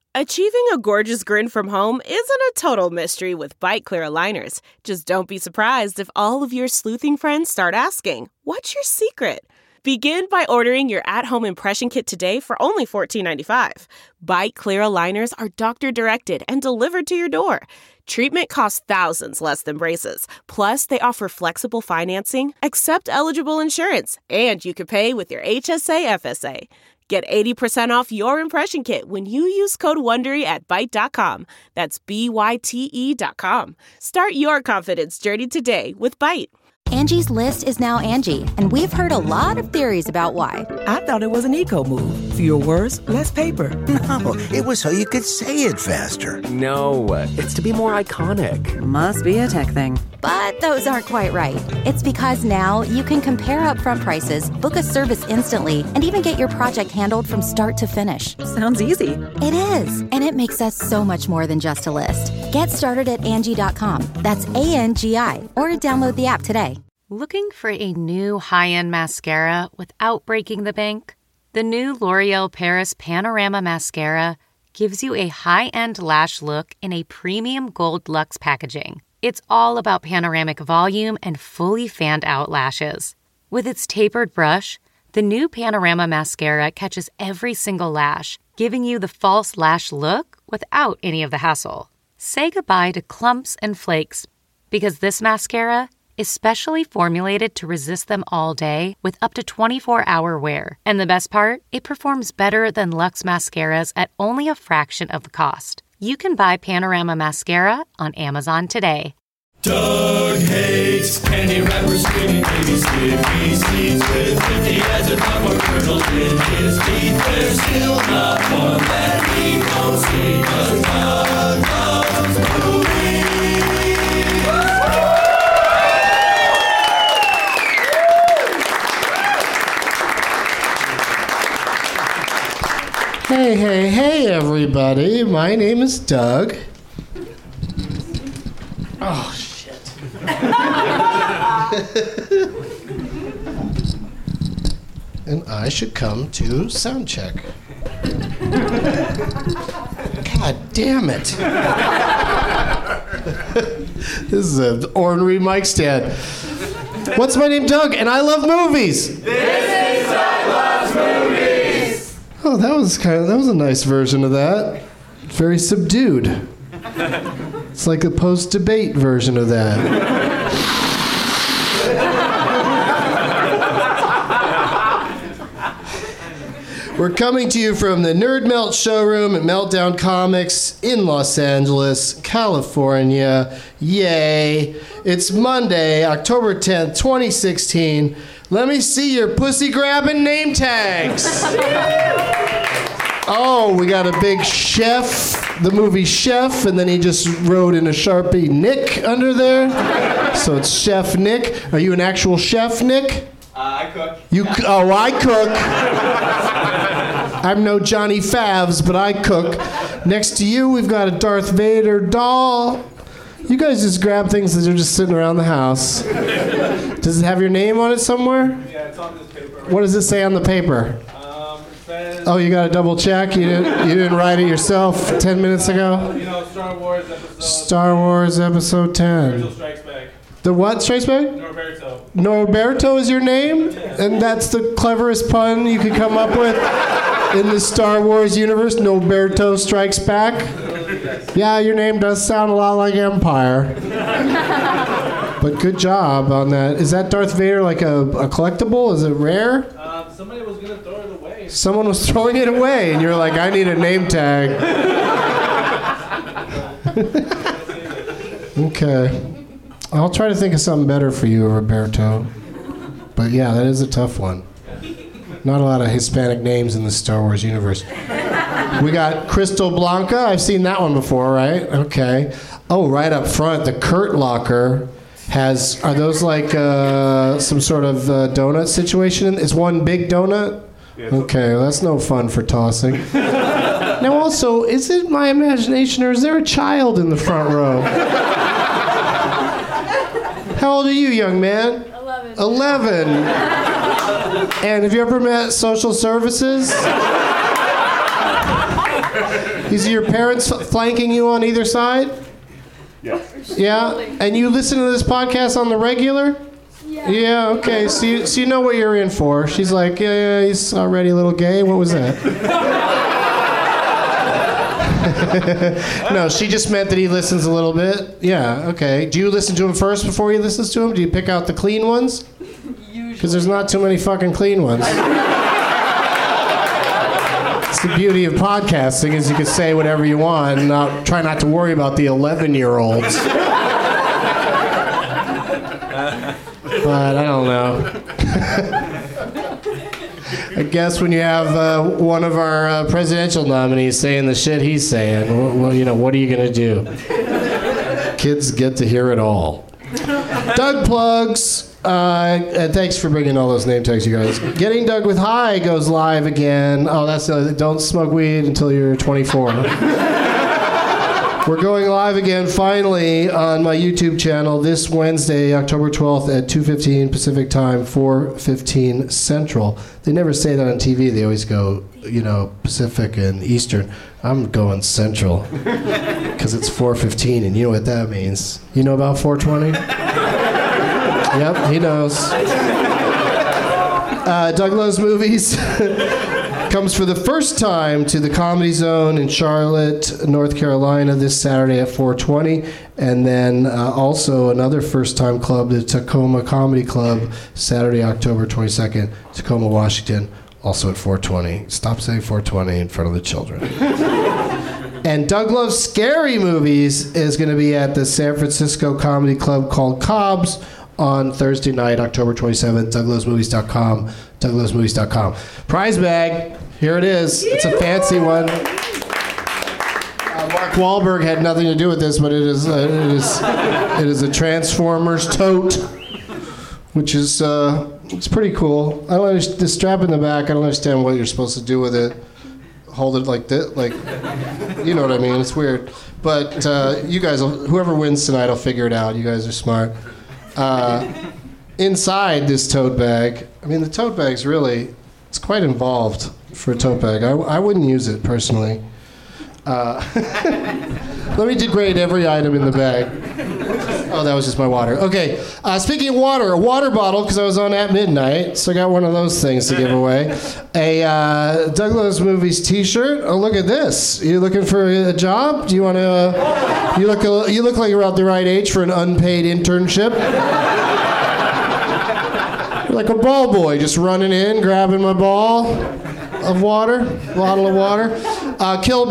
Achieving a gorgeous grin from home isn't a total mystery with Byte Clear aligners. Just don't be surprised if all of your sleuthing friends start asking, "What's your secret?" Begin by ordering your at-home impression kit today for only $14.95. Byte Clear aligners are doctor-directed and delivered to your door. Treatment costs thousands less than braces. Plus, they offer flexible financing, accept eligible insurance, and you can pay with your HSA FSA. Get 80% off your impression kit when you use code WONDERY at Byte.com. That's BYTE.com. Start your confidence journey today with Byte. Angie's List is now Angie, and we've heard a lot of theories about why. I thought it was an eco move. Fewer words, less paper. No, it was so you could say it faster. No, it's to be more iconic. Must be a tech thing. But those aren't quite right. It's because now you can compare upfront prices, book a service instantly, and even get your project handled from start to finish. Sounds easy. It is, and it makes us so much more than just a list. Get started at Angie.com. That's ANGI, or download the app today. Looking for a new high-end mascara without breaking the bank? The new L'Oreal Paris Panorama Mascara gives you a high-end lash look in a premium gold luxe packaging. It's all about panoramic volume and fully fanned-out lashes. With its tapered brush, the new Panorama Mascara catches every single lash, giving you the false lash look without any of the hassle. Say goodbye to clumps and flakes, because this mascara is specially formulated to resist them all day with up to 24-hour wear. And the best part? It performs better than Luxe mascaras at only a fraction of the cost. You can buy Panorama Mascara on Amazon today. Doug hates candy wrappers, screaming baby sticky seeds with 50 as a drop of kernels in his teeth. There's still not one that he won't see, 'cause Doug loves movies. Hey, everybody. My name is Doug. Oh, shit. And I should come to sound check. God damn it. This is an ornery mic stand. What's my name? Doug, and I love movies. This is Doug Loves Movies. Oh, that was a nice version of that. Very subdued. It's like a post-debate version of that. We're coming to you from the Nerd Melt showroom at Meltdown Comics in Los Angeles, California. Yay! It's Monday, October 10th, 2016. Let me see your pussy-grabbing name tags. Oh, we got a big Chef, the movie Chef, and then he just wrote in a Sharpie Nick under there. So it's Chef Nick. Are you an actual chef, Nick? I cook. Oh, I cook. I'm no Johnny Favs, but I cook. Next to you, we've got a Darth Vader doll. You guys just grab things that are just sitting around the house. Does it have your name on it somewhere? Yeah, it's on this paper. What does it say on the paper? It says... Oh, you got to double check? You didn't write it yourself 10 minutes ago? You know, Star Wars episode... Star Wars episode 10. Virgil Strikes Back. The what strikes back? Norberto. Norberto is your name? And that's the cleverest pun you could come up with in the Star Wars universe? Norberto Strikes Back? Yeah, your name does sound a lot like Empire. But good job on that. Is that Darth Vader like a collectible? Is it rare? Somebody was going to throw it away. Someone was throwing it away, and you're like, I need a name tag. Okay. I'll try to think of something better for you, Roberto. But yeah, that is a tough one. Not a lot of Hispanic names in the Star Wars universe. We got Crystal Blanca. I've seen that one before, right? Okay. Oh, right up front, the Kurt Locker has... Are those like some sort of donut situation? Is one big donut? Okay, well, that's no fun for tossing. Now also, is it my imagination or is there a child in the front row? How old are you, young man? 11. 11. And have you ever met social services? Is your parents flanking you on either side? Yeah? And you listen to this podcast on the regular? Yeah, okay. So you know what you're in for. She's like, yeah, he's already a little gay. What was that? No, she just meant that he listens a little bit. Yeah, okay. Do you listen to him first before he listens to him? Do you pick out the clean ones? Usually. Because there's not too many fucking clean ones. It's the beauty of podcasting is you can say whatever you want and try not to worry about the 11-year-olds. But I don't know. I guess when you have one of our presidential nominees saying the shit he's saying, well, what are you going to do? Kids get to hear it all. Doug plugs. And thanks for bringing all those name tags, you guys. Getting Doug with High goes live again. Oh, that's don't smoke weed until you're 24. We're going live again, finally, on my YouTube channel this Wednesday, October 12th at 2:15 Pacific Time, 4:15 Central. They never say that on TV. They always go, Pacific and Eastern. I'm going Central because it's 4:15, and you know what that means. You know about 420? Yep, he knows. Doug Loves Movies comes for the first time to the Comedy Zone in Charlotte, North Carolina this Saturday at 4:20. And then also another first-time club, the Tacoma Comedy Club, Saturday, October 22nd, Tacoma, Washington, also at 4:20. Stop saying 4:20 in front of the children. And Doug Loves Scary Movies is going to be at the San Francisco Comedy Club called Cobb's on Thursday night, October 27th, douglovesmovies.com, douglovesmovies.com. Prize bag, here it is. It's a fancy one. Mark Wahlberg had nothing to do with this, but it is a Transformers tote, which is it's pretty cool. I don't understand the strap in the back. I don't understand what you're supposed to do with it. Hold it like this, you know what I mean? It's weird. But you guys, whoever wins tonight, will figure it out. You guys are smart. Inside this tote bag, the tote bag's it's quite involved for a tote bag. I wouldn't use it personally. Let me degrade every item in the bag. Oh, that was just my water. Okay, speaking of water, a water bottle, because I was on at midnight, so I got one of those things to give away. A Doug Loves Movies t-shirt. Oh, look at this. You looking for a job? Do you want to... You look like you're about the right age for an unpaid internship. You're like a ball boy, just running in, grabbing my bottle of water. Phil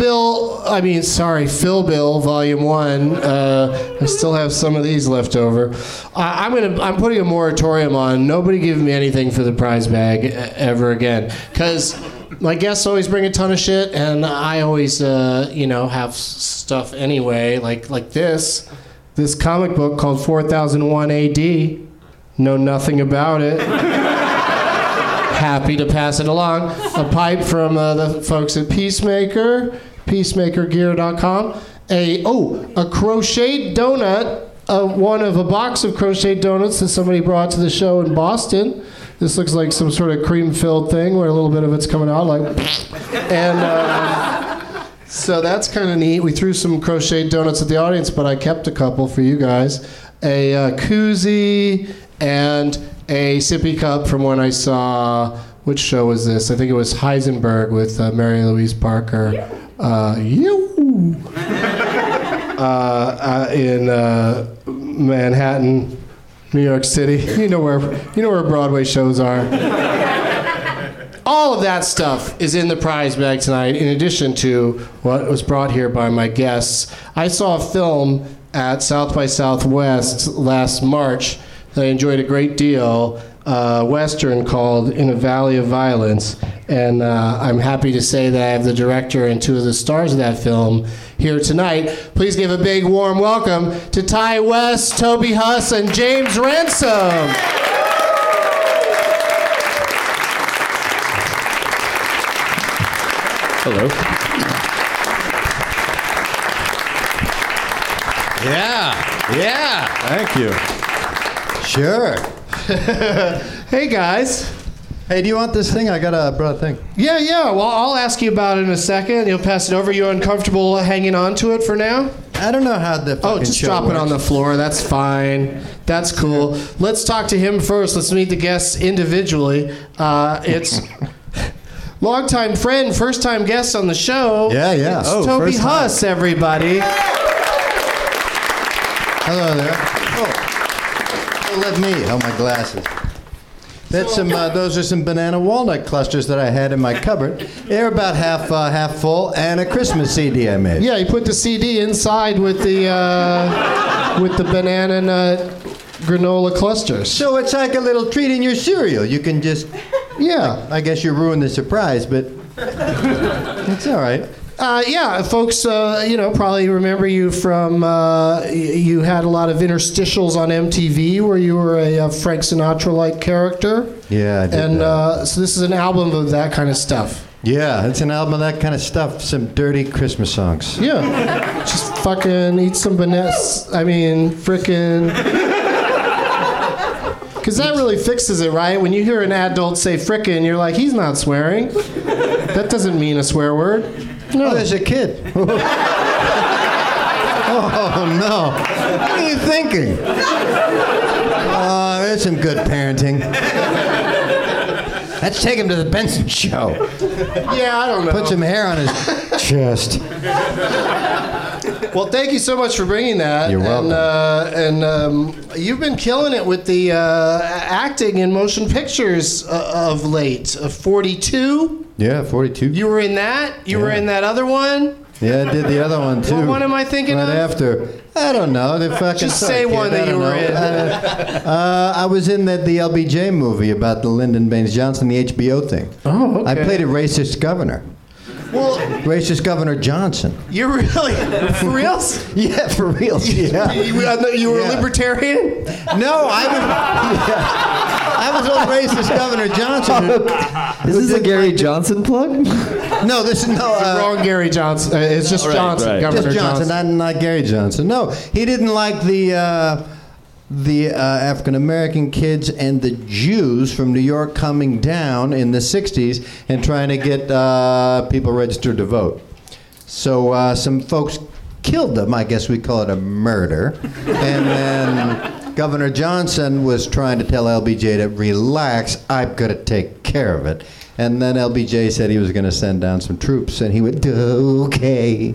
Bill, Volume 1. I still have some of these left over. I'm putting a moratorium on nobody giving me anything for the prize bag ever again, because my guests always bring a ton of shit, and I always, have stuff anyway, like this comic book called 4001 AD. Know nothing about it. Happy to pass it along. A pipe from the folks at Peacemaker, peacemakergear.com. A crocheted donut, one of a box of crocheted donuts that somebody brought to the show in Boston. This looks like some sort of cream-filled thing where a little bit of it's coming out, and so that's kind of neat. We threw some crocheted donuts at the audience, but I kept a couple for you guys. A koozie and a sippy cup from when I saw, which show was this? I think it was Heisenberg with Mary Louise Parker. In Manhattan, New York City. You know where Broadway shows are. All of that stuff is in the prize bag tonight, in addition to what was brought here by my guests. I saw a film at South by Southwest last March that I enjoyed a great deal, Western called In a Valley of Violence. And I'm happy to say that I have the director and two of the stars of that film here tonight. Please give a big warm welcome to Ty West, Toby Huss, and James Ransom. Hello. Yeah. Thank you. Sure. Hey, guys. Hey, do you want this thing? I brought a thing. Yeah. Well, I'll ask you about it in a second. You'll pass it over. You uncomfortable hanging on to it for now? I don't know how the fucking just show drop it works. on the floor. That's fine. That's cool. Let's talk to him first. Let's meet the guests individually. It's longtime friend, first-time guest on the show. Yeah. It's Toby first time. Huss, everybody. Hello there. Oh, let me. Oh, my glasses. That's those are some banana walnut clusters that I had in my cupboard. They're about half full, and a Christmas CD I made. Yeah, you put the CD inside with the banana nut granola clusters. So it's like a little treat in your cereal. You can just, I guess you ruined the surprise, but it's all right. Folks, probably remember you from, you had a lot of interstitials on MTV where you were a Frank Sinatra-like character. Yeah, I did And that. so this is an album of that kind of stuff. Yeah, it's an album of that kind of stuff. Some dirty Christmas songs. Yeah. Just fucking eat some bananas. I mean, frickin'. Because that really fixes it, right? When you hear an adult say frickin', you're like, he's not swearing. That doesn't mean a swear word. No. Oh, there's a kid. Oh, no. What are you thinking? There's some good parenting. Let's take him to the Benson show. Yeah, I don't know. Put some hair on his chest. Well, thank you so much for bringing that. You're welcome. And you've been killing it with the acting in motion pictures of late. 42? Yeah, 42. You were in that? You were in that other one? Yeah, I did the other one, too. What one am I thinking right of? after. I don't know. The fucking Just say one that you were in. I was in the LBJ movie about the Lyndon Baines Johnson, the HBO thing. Oh, okay. I played a racist governor. Well, Racist Governor Johnson. You're really, for reals? Yeah, for reals. Yeah. You were a libertarian? No, I was a racist Governor Johnson. Is this a Gary Johnson plug? No, this is wrong Gary Johnson. It's just Johnson, right. Governor just Johnson, not Gary Johnson. No, he didn't like the African American kids and the Jews from New York coming down in the 60s and trying to get people registered to vote. So some folks killed them. I guess we call it a murder. And then Governor Johnson was trying to tell LBJ to relax. I'm going to take care of it. And then LBJ said he was going to send down some troops, and he went, okay.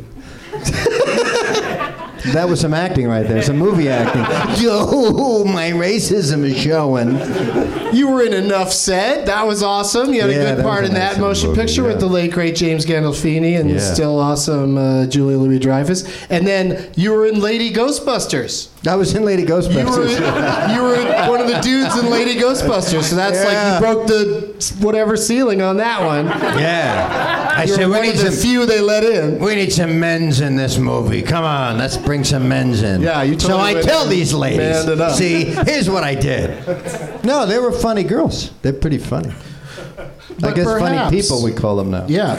That was some acting right there, some movie acting. Yo, my racism is showing. You were in Enough Said. That was awesome. You had a good part in that motion picture with the late, great James Gandolfini and still awesome Julia Louis-Dreyfus. And then you were in Lady Ghostbusters. I was in Lady Ghostbusters. You were one of the dudes in Lady Ghostbusters, so that's like you broke the whatever ceiling on that one. Yeah. I You're said, one of the few they let in. We need some men's in this movie. Come on, let's bring some men's in. Yeah, you So totally I went tell and these ladies, manned it up. see, here's what I did. No, they were funny girls. They're pretty funny. I guess funny people, we call them now. Yeah.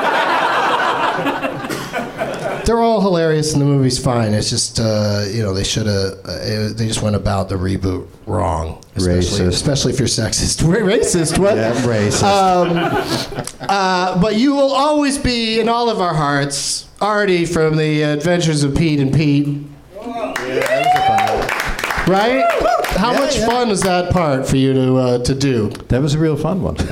They're all hilarious and the movie's fine. It's just, they should have, they just went about the reboot wrong. Especially if you're sexist. Racist, what? Yeah, racist. But you will always be in all of our hearts, Artie from the Adventures of Pete and Pete. Yeah, that was a fun one. Right? How much fun was that part for you to do? That was a real fun one.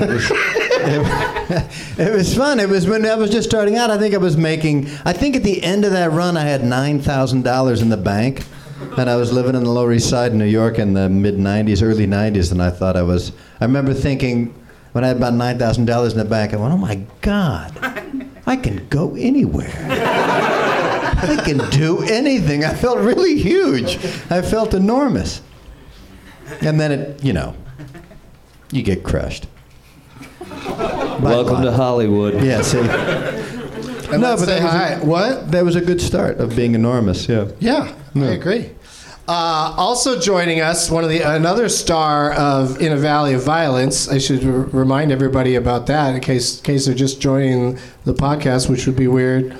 It was fun. It was when I was just starting out. I think at the end of that run, I had $9,000 in the bank. And I was living in the Lower East Side in New York in the mid-'90s, early '90s. And I remember thinking, when I had about $9,000 in the bank, I went, oh my God, I can go anywhere. I can do anything. I felt really huge. I felt enormous. And then you get crushed. Welcome to Hollywood. Yeah, see. No, but that was a good start of being enormous. Yeah. Yeah, I agree. Also joining us, another star of In a Valley of Violence. I should remind everybody about that in case they're just joining the podcast, which would be weird.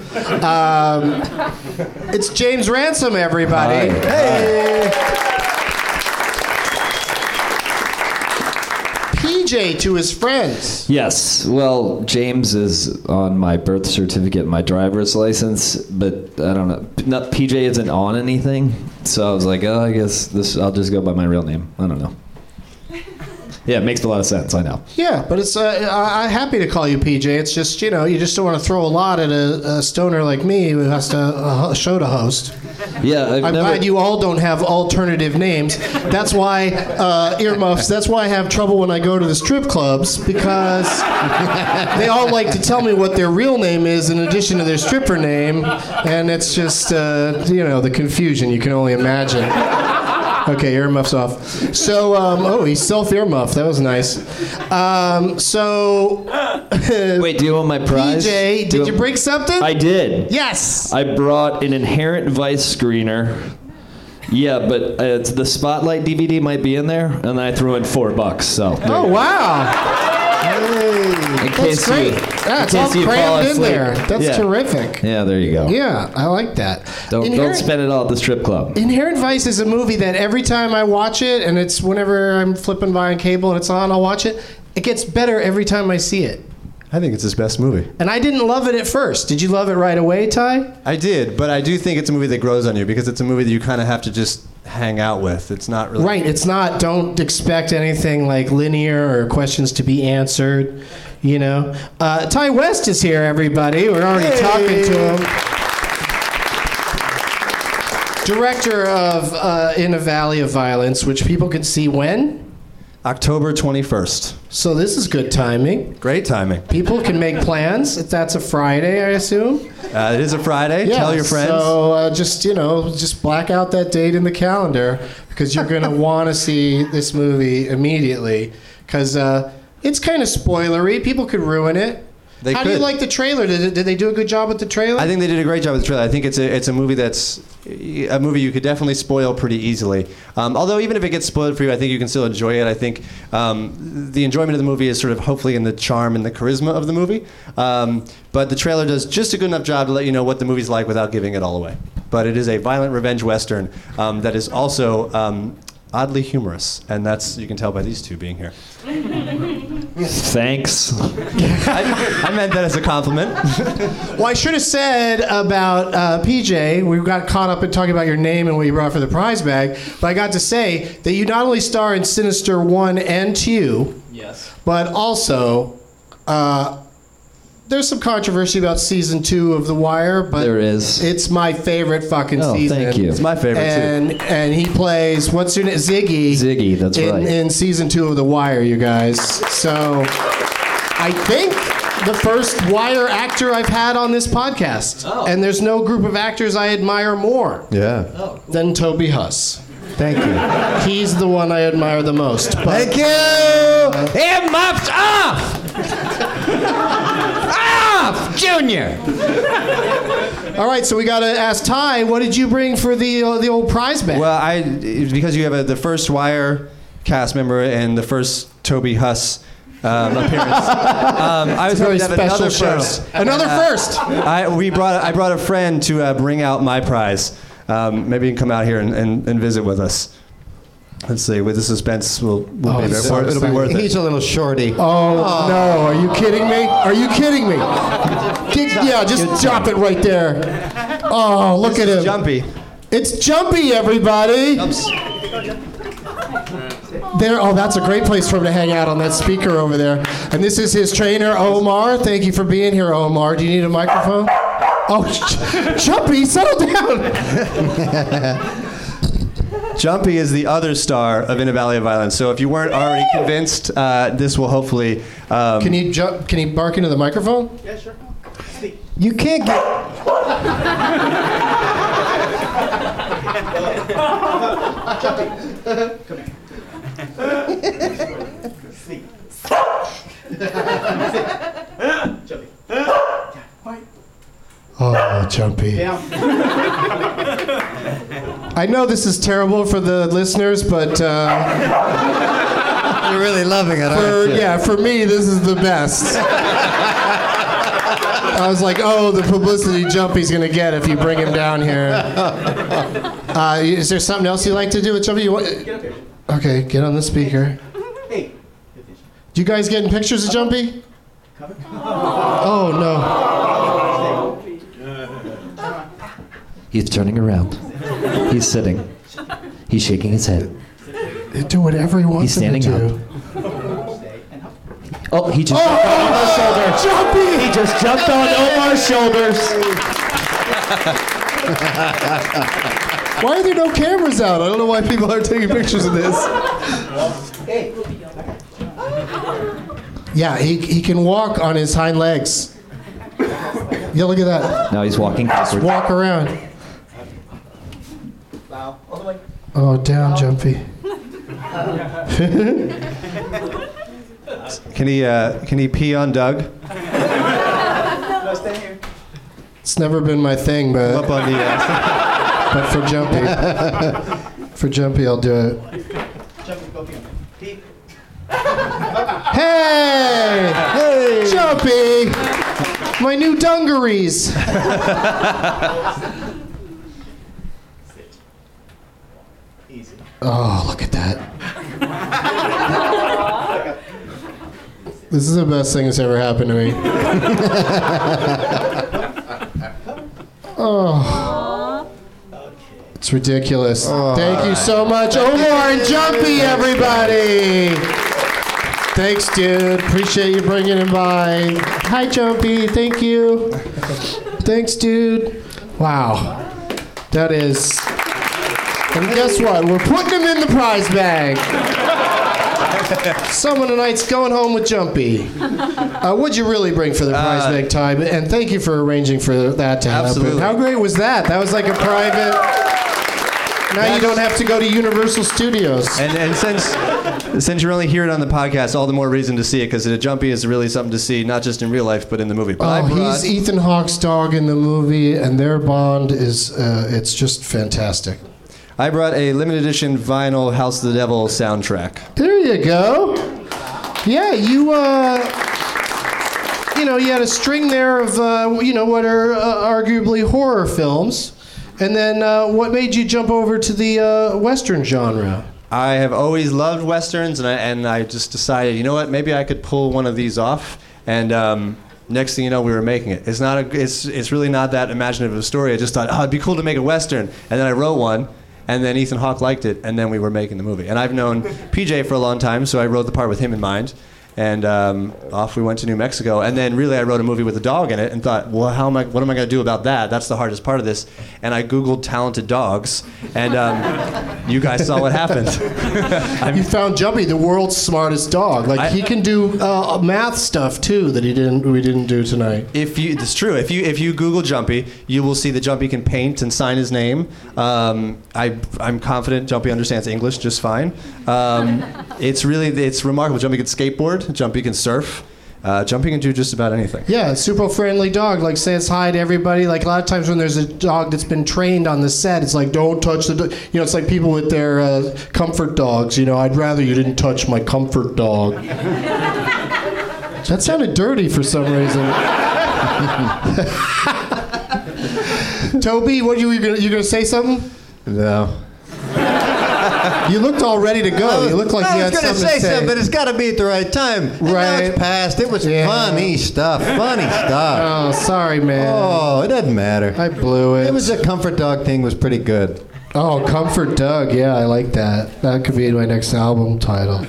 It's James Ransom, everybody. Hi. Hey. PJ to his friends. Yes. Well, James is on my birth certificate, and my driver's license, but I don't know. Not PJ isn't on anything, so I was like, oh, I guess I'll just go by my real name. I don't know. Yeah, it makes a lot of sense. I know. Yeah, but it's I'm happy to call you PJ. It's just, you just don't want to throw a lot at a stoner like me who has a show to host. Yeah, I'm glad you all don't have alternative names. That's why, earmuffs, that's why I have trouble when I go to the strip clubs, because they all like to tell me what their real name is in addition to their stripper name, and it's just, the confusion you can only imagine. Okay, earmuffs off. So, he's self-earmuffed. That was nice. Wait, do you want my prize? PJ, did you bring something? I did. Yes. I brought an Inherent Vice screener. Yeah, but the Spotlight DVD might be in there, and I threw in $4. So. Oh, wow. Hey, that's great. It's all crammed in there. That's terrific. Yeah, there you go. Yeah, I like that. Don't spend it all at the strip club. Inherent Vice is a movie that every time I watch it, and it's whenever I'm flipping by on cable and it's on, I'll watch it. It gets better every time I see it. I think it's his best movie. And I didn't love it at first. Did you love it right away, Ty? I did, but I do think it's a movie that grows on you because it's a movie that you kind of have to just hang out with. It's not really... Right, it's not, don't expect anything like linear or questions to be answered, Ty West is here, everybody. We're already talking to him. Director of In a Valley of Violence, which people can see when? October 21st. So this is good timing. Great timing. People can make plans. If that's a Friday, I assume. It is a Friday. Yeah, tell your friends. So just black out that date in the calendar because you're going to want to see this movie immediately because it's kind of spoilery. People could ruin it. How do you like the trailer? Did they do a good job with the trailer? I think they did a great job with the trailer. I think it's a movie that's a movie you could definitely spoil pretty easily. Although even if it gets spoiled for you, I think you can still enjoy it. I think the enjoyment of the movie is sort of hopefully in the charm and the charisma of the movie. But the trailer does just a good enough job to let you know what the movie's like without giving it all away. But it is a violent revenge western that is also oddly humorous, and you can tell by these two being here. Thanks. I meant that as a compliment. Well, I should have said about PJ, we got caught up in talking about your name and what you brought for the prize bag, but I got to say that you not only star in Sinister 1 and 2, yes, but also there's some controversy about season 2 of The Wire, but there is. It's my favorite fucking season. Thank you. It's my favorite too. And he plays what's her name? Ziggy. Ziggy, that's right. In season 2 of The Wire, you guys. So I think the first Wire actor I've had on this podcast, and there's no group of actors I admire more than Toby Huss. Thank you. He's the one I admire the most. Thank you. Earmuffs off! Off, Junior! All right, so we got to ask Ty, what did you bring for the old prize bag? Well, because you have the first Wire cast member and the first Toby Huss appearance. I was very hoping to have special another show. first. Another first. I brought a friend to bring out my prize. Maybe you can come out here and visit with us. Let's see. With the suspense, will be there. It'll be worth it. He's a little shorty. Oh no! Are you kidding me? Are you kidding me? Yeah, just drop it right there. Oh, look at him. Jumpy. It's Jumpy, everybody. There. Oh, that's a great place for him to hang out on that speaker over there. And this is his trainer, Omar. Thank you for being here, Omar. Do you need a microphone? Oh, Jumpy, settle down. Jumpy is the other star of In a Valley of Violence. So if you weren't already convinced, this will hopefully... Can you bark into the microphone? Yeah, sure. You can't get... Oh, Jumpy. I know this is terrible for the listeners, but You're really loving it, aren't you? yeah, for me, this is the best. I was like, oh, the publicity Jumpy's gonna get if you bring him down here. Is there something else you'd like to do with Jumpy? Get up here. Okay, get on the speaker. Hey. You guys getting pictures of Jumpy? Oh, no. He's turning around. He's sitting. He's shaking his head. Do whatever he wants He's standing to do. up. Oh, he just jumped on Omar's shoulder. Jumpy! He just jumped on Omar's shoulders. Why are there no cameras out? I don't know why people aren't taking pictures of this. Yeah, he can walk on his hind legs. Yeah, look at that. Now he's walking backward. Walk around. Oh, down, Jumpy. Can he pee on Doug? It's never been my thing, but Up on the but for Jumpy, I'll do it. Hey! Hey! Jumpy! My new dungarees. Oh, look at that. This is the best thing that's ever happened to me. Oh. It's ridiculous. Thank you so much, Omar and Jumpy, everybody. Thanks, dude. Appreciate you bringing him by. Hi, Jumpy. Thank you. Thanks, dude. Wow. That is... And guess what? We're putting him in the prize bag. Someone tonight's going home with Jumpy. What'd you really bring for the prize bag time? And thank you for arranging for that to Absolutely. happen. How great was that? That was like a private... Now you don't have to go to Universal Studios. And since you're only hearing it on the podcast, all the more reason to see it, because Jumpy is really something to see, not just in real life, but in the movie. But He's Ethan Hawke's dog in the movie, and their bond is, it's just fantastic. I brought a limited edition vinyl House of the Devil soundtrack. There you go. Yeah, you had a string there of, what are arguably horror films. And then what made you jump over to the Western genre? I have always loved Westerns, and I just decided, you know what, maybe I could pull one of these off. And next thing you know, we were making it. It's really not that imaginative of a story. I just thought, it'd be cool to make a Western. And then I wrote one. And then Ethan Hawke liked it, and then we were making the movie. And I've known PJ for a long time, so I wrote the part with him in mind. And off we went to New Mexico. And then really I wrote a movie with a dog in it and thought, well, what am I going to do about that? That's the hardest part of this. And I Googled talented dogs, and you guys saw what happened. You found Jumpy, the world's smartest dog. He can do math stuff too that we didn't do tonight. It's true. If you Google Jumpy, you will see that Jumpy can paint and sign his name. I'm confident Jumpy understands English just fine. It's remarkable. Jumpy can skateboard. Jumpy can surf. Jumpy can do just about anything. Yeah, super friendly dog. Says hi to everybody. A lot of times when there's a dog that's been trained on the set, it's like, don't touch the dog. It's like people with their comfort dogs. I'd rather you didn't touch my comfort dog. That sounded dirty for some reason. Toby, what you gonna say something? No. You looked all ready to go. You looked like you had something to say. I was going to say something, but it's got to be at the right time. Now it's past. It was funny stuff. Funny stuff. Oh, sorry, man. Oh, it doesn't matter. I blew it. It was a comfort dog thing. Was pretty good. Oh, Comfort Doug. Yeah, I like that. That could be my next album title.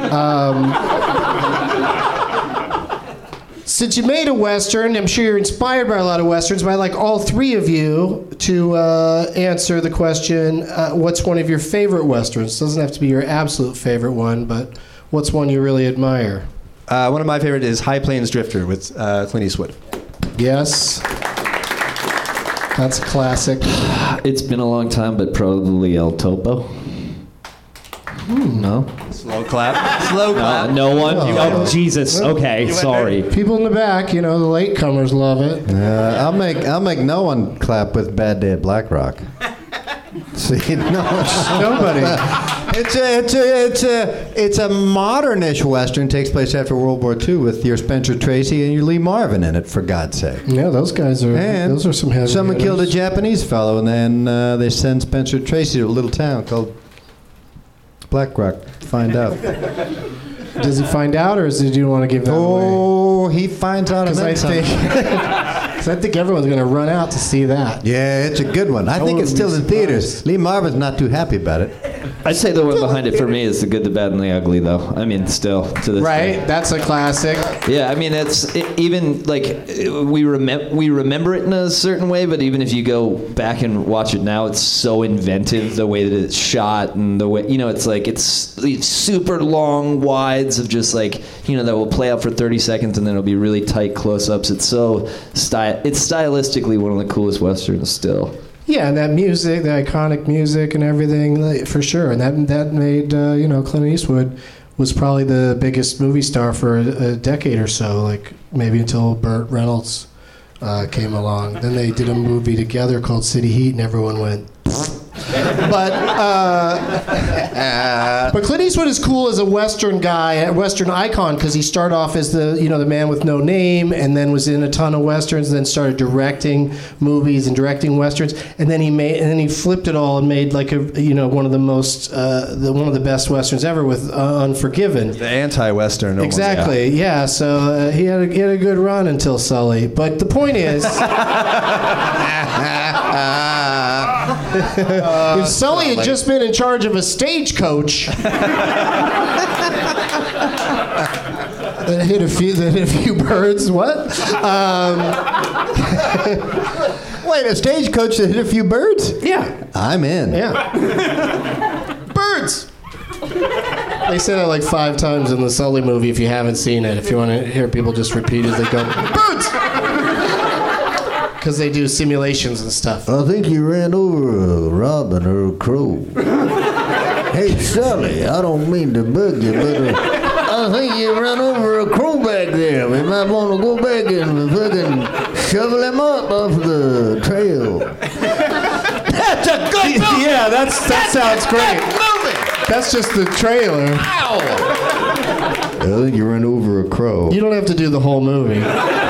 Since you made a Western, I'm sure you're inspired by a lot of Westerns, but I'd like all three of you to answer the question, what's one of your favorite Westerns? It doesn't have to be your absolute favorite one, but what's one you really admire? One of my favorite is High Plains Drifter with Clint Eastwood. Yes. That's a classic. It's been a long time, but probably El Topo. No? Slow clap. Slow clap. No one? Oh, Jesus. Okay, sorry. People in the back, the latecomers love it. I'll make no one clap with Bad Day at Black Rock. See, nobody. It's a modernish Western. Takes place after World War II with your Spencer Tracy and your Lee Marvin in it. For God's sake. Yeah, those guys are. And those are some heavy. Someone hitters. killed a Japanese fellow, and then they send Spencer Tracy to a little town called Black Rock to find out. Does he find out, or did you want to give that away? Oh, he finds out. Because I think everyone's going to run out to see that. Yeah, it's a good one. I think it's still in theaters. Lee Marvin's not too happy about it. I'd say the one behind it for me is The Good, the Bad, and the Ugly, though. I mean, still to this day. Right, that's a classic. Yeah, I mean, even like we remember it in a certain way, but even if you go back and watch it now, it's so inventive the way that it's shot and the way it's like it's these super long wides of just like that will play out for 30 seconds and then it'll be really tight close-ups. It's so it's stylistically one of the coolest westerns still. Yeah, and that music, the iconic music and everything, for sure. And that made, Clint Eastwood was probably the biggest movie star for a decade or so, like maybe until Burt Reynolds came along. Then they did a movie together called City Heat, and everyone went... But Clint Eastwood is cool as a Western guy, a Western icon, because he started off as the man with no name, and then was in a ton of westerns, and then started directing movies and directing westerns, and then he flipped it all and made like one of the most one of the best westerns ever with Unforgiven. The anti-western. Almost. Exactly. Yeah. So he had a good run until Sully. But the point is. If Sully had just been in charge of a stagecoach that hit a few birds, what? Wait, a stagecoach that hit a few birds? Yeah. I'm in. Yeah. Birds! They say that like 5 times in the Sully movie if you haven't seen it. If you want to hear people just repeat it, they go, birds! Because they do simulations and stuff. I think you ran over a robin or a crow. Hey, Sully, I don't mean to bug you, but I think you ran over a crow back there. We might want to go back and fucking shovel him up off the trail. That's a good movie! Yeah, that sounds great. That's just the trailer. Ow! I think you ran over a crow. You don't have to do the whole movie.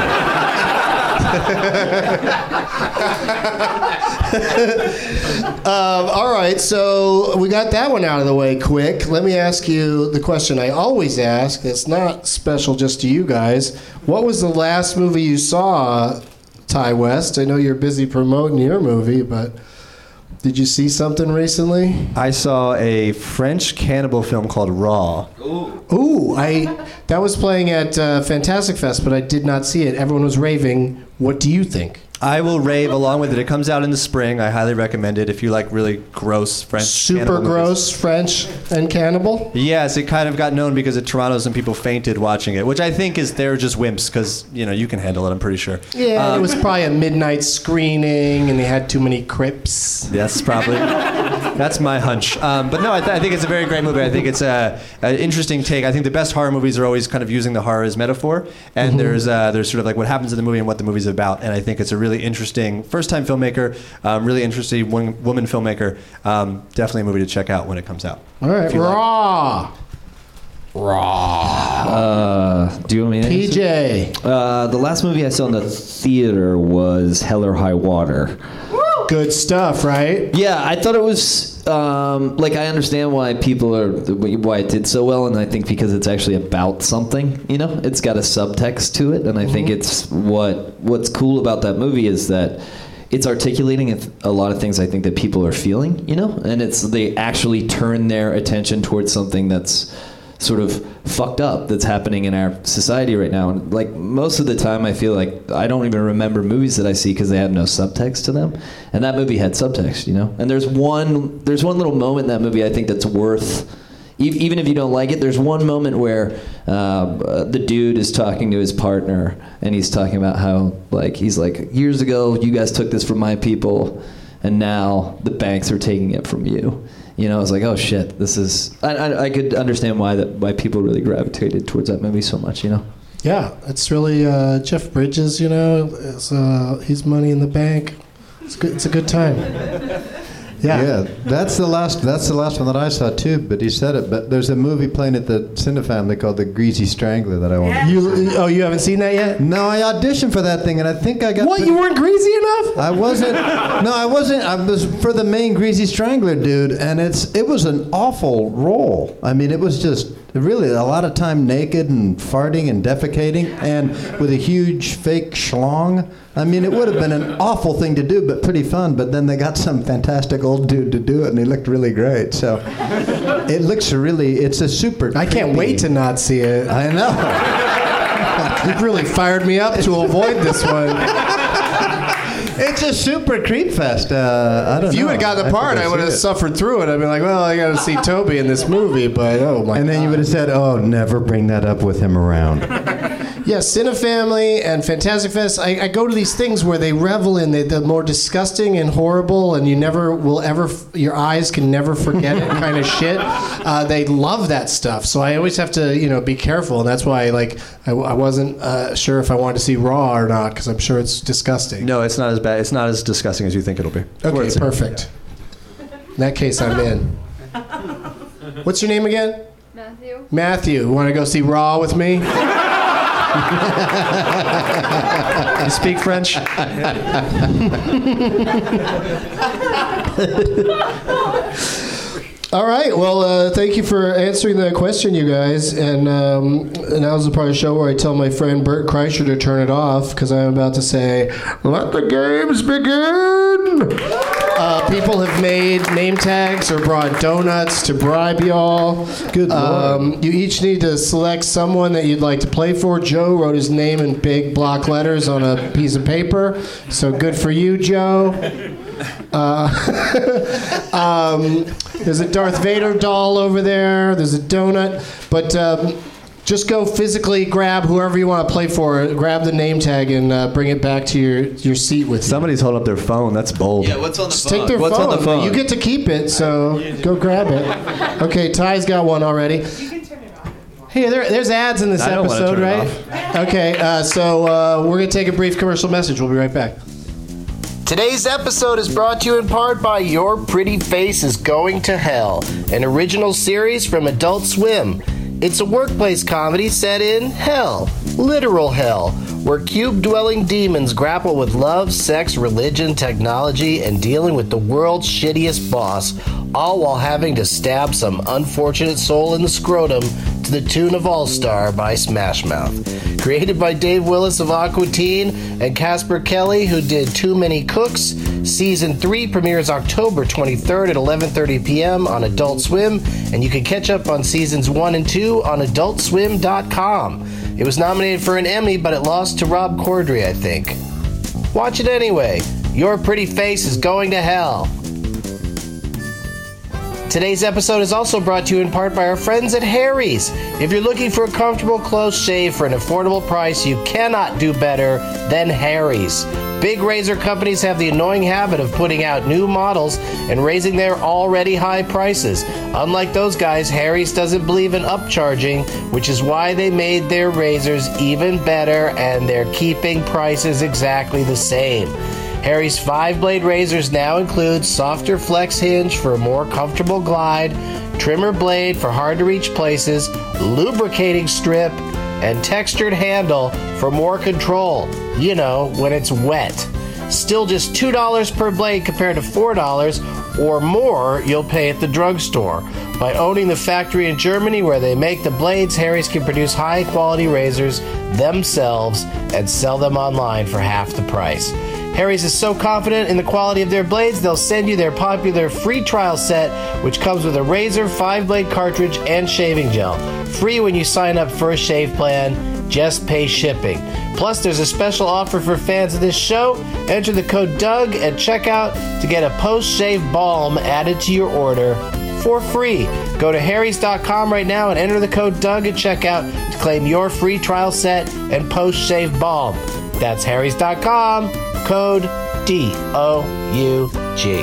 All right, so we got that one out of the way quick. Let me ask you the question I always ask. It's not special just to you guys. What was the last movie you saw, Ty West? I know you're busy promoting your movie, but did you see something recently? I saw a French cannibal film called Raw. Ooh, that was playing at Fantastic Fest, but I did not see it. Everyone was raving. What do you think? I will rave along with it. It comes out in the spring. I highly recommend it if you like really gross French super gross movies. French and cannibal? Yes, it kind of got known because at Toronto some people fainted watching it, which I think is they're just wimps because, you can handle it, I'm pretty sure. Yeah, it was probably a midnight screening and they had too many crips. Yes, probably. That's my hunch. But no, I think it's a very great movie. I think it's an interesting take. I think the best horror movies are always kind of using the horror as metaphor, and there's sort of like what happens in the movie and what the movie's about, and I think it's a really interesting first-time filmmaker, really interesting woman filmmaker. Definitely a movie to check out when it comes out. All right, Raw. Do you want me to PJ. The last movie I saw in the theater was Hell or High Water. Good stuff, right? Yeah, I thought it was I understand why why it did so well, and I think because it's actually about something. It's got a subtext to it, and I think it's what's cool about that movie is that it's articulating a lot of things I think that people are feeling, and they actually turn their attention towards something that's sort of fucked up that's happening in our society right now. And like most of the time I feel like I don't even remember movies that I see because they have no subtext to them, and that movie had subtext, and there's one little moment in that movie I think that's worth, even if you don't like it, there's one moment where the dude is talking to his partner and he's talking about how he's like, years ago you guys took this from my people and now the banks are taking it from you. I was like, oh shit, this is... I could understand why people really gravitated towards that movie so much, Yeah, it's really Jeff Bridges, he's Money in the Bank. It's good. It's a good time. Yeah, that's the last one that I saw too. But he said it. But there's a movie playing at the Cinefamily called The Greasy Strangler that I want. You haven't seen that yet? No, I auditioned for that thing, and I think I got. What? You weren't greasy enough? I wasn't. No, I wasn't. I was for the main Greasy Strangler dude, and it was an awful role. I mean, it was just. really a lot of time naked and farting and defecating and with a huge fake schlong. I mean, it would have been an awful thing to do, but pretty fun. But then they got some fantastic old dude to do it, and he looked really great. So it looks it's a super I can't wait to not see it. I know. You've really fired me up to avoid this one. It's a super creep fest. I don't know. If you had gotten the part, I would have suffered through it. I'd be like, well, I got to see Toby in this movie, but oh my. And then you would have said, oh, never bring that up with him around. Yeah, Cinefamily and Fantastic Fest, I go to these things where they revel in the more disgusting and horrible and you never will ever, your eyes can never forget it kind of shit. They love that stuff. So I always have to, be careful. And that's why, I wasn't sure if I wanted to see Raw or not, because I'm sure it's disgusting. No, it's not as bad. It's not as disgusting as you think it'll be. Okay, perfect. In that case, I'm in. What's your name again? Matthew. Matthew, want to go see Raw with me? You speak French? All right. Well, thank you for answering that question, you guys. And now's the part of the show where I tell my friend Bert Kreischer to turn it off because I'm about to say, "Let the games begin." People have made name tags or brought donuts to bribe y'all. Good Lord. You each need to select someone that you'd like to play for. Joe wrote his name in big block letters on a piece of paper. So good for you, Joe. There's a Darth Vader doll over there. There's a donut. But just go physically grab whoever you want to play for. Grab the name tag and bring it back to your seat with you. Somebody's holding up their phone. That's bold. Yeah, what's on the Just phone? take their What's phone. on the phone? You get to keep it, so go grab it. Okay, Ty's got one already. You can turn it off. Hey, there's ads in this I don't wanna episode, turn it right? Okay, so we're going to take a brief commercial message. We'll be right back. Today's episode is brought to you in part by Your Pretty Face is Going to Hell, an original series from Adult Swim. It's a workplace comedy set in hell, literal hell, where cube-dwelling demons grapple with love, sex, religion, technology, and dealing with the world's shittiest boss, all while having to stab some unfortunate soul in the scrotum to the tune of All-Star by Smash Mouth. Created by Dave Willis of Aqua Teen and Casper Kelly, who did Too Many Cooks, Season 3 premieres October 23rd at 11:30 p.m. on Adult Swim, and you can catch up on Seasons 1 and 2 on AdultSwim.com. It was nominated for an Emmy, but it lost to Rob Corddry, I think. Watch it anyway. Your Pretty Face is Going to Hell. Today's episode is also brought to you in part by our friends at Harry's. If you're looking for a comfortable, close shave for an affordable price, you cannot do better than Harry's. Big razor companies have the annoying habit of putting out new models and raising their already high prices. Unlike those guys, Harry's doesn't believe in upcharging, which is why they made their razors even better and they're keeping prices exactly the same. Harry's 5-blade razors now include softer flex hinge for a more comfortable glide, trimmer blade for hard-to-reach places, lubricating strip, and textured handle for more control, when it's wet. Still just $2 per blade compared to $4 or more you'll pay at the drugstore. By owning the factory in Germany where they make the blades, Harry's can produce high-quality razors themselves and sell them online for half the price. Harry's is so confident in the quality of their blades, they'll send you their popular free trial set, which comes with a razor, 5-blade cartridge, and shaving gel. Free when you sign up for a shave plan. Just pay shipping. Plus, there's a special offer for fans of this show. Enter the code Doug at checkout to get a post-shave balm added to your order for free. Go to harrys.com right now and enter the code Doug at checkout to claim your free trial set and post-shave balm. That's harrys.com. Code DOUG.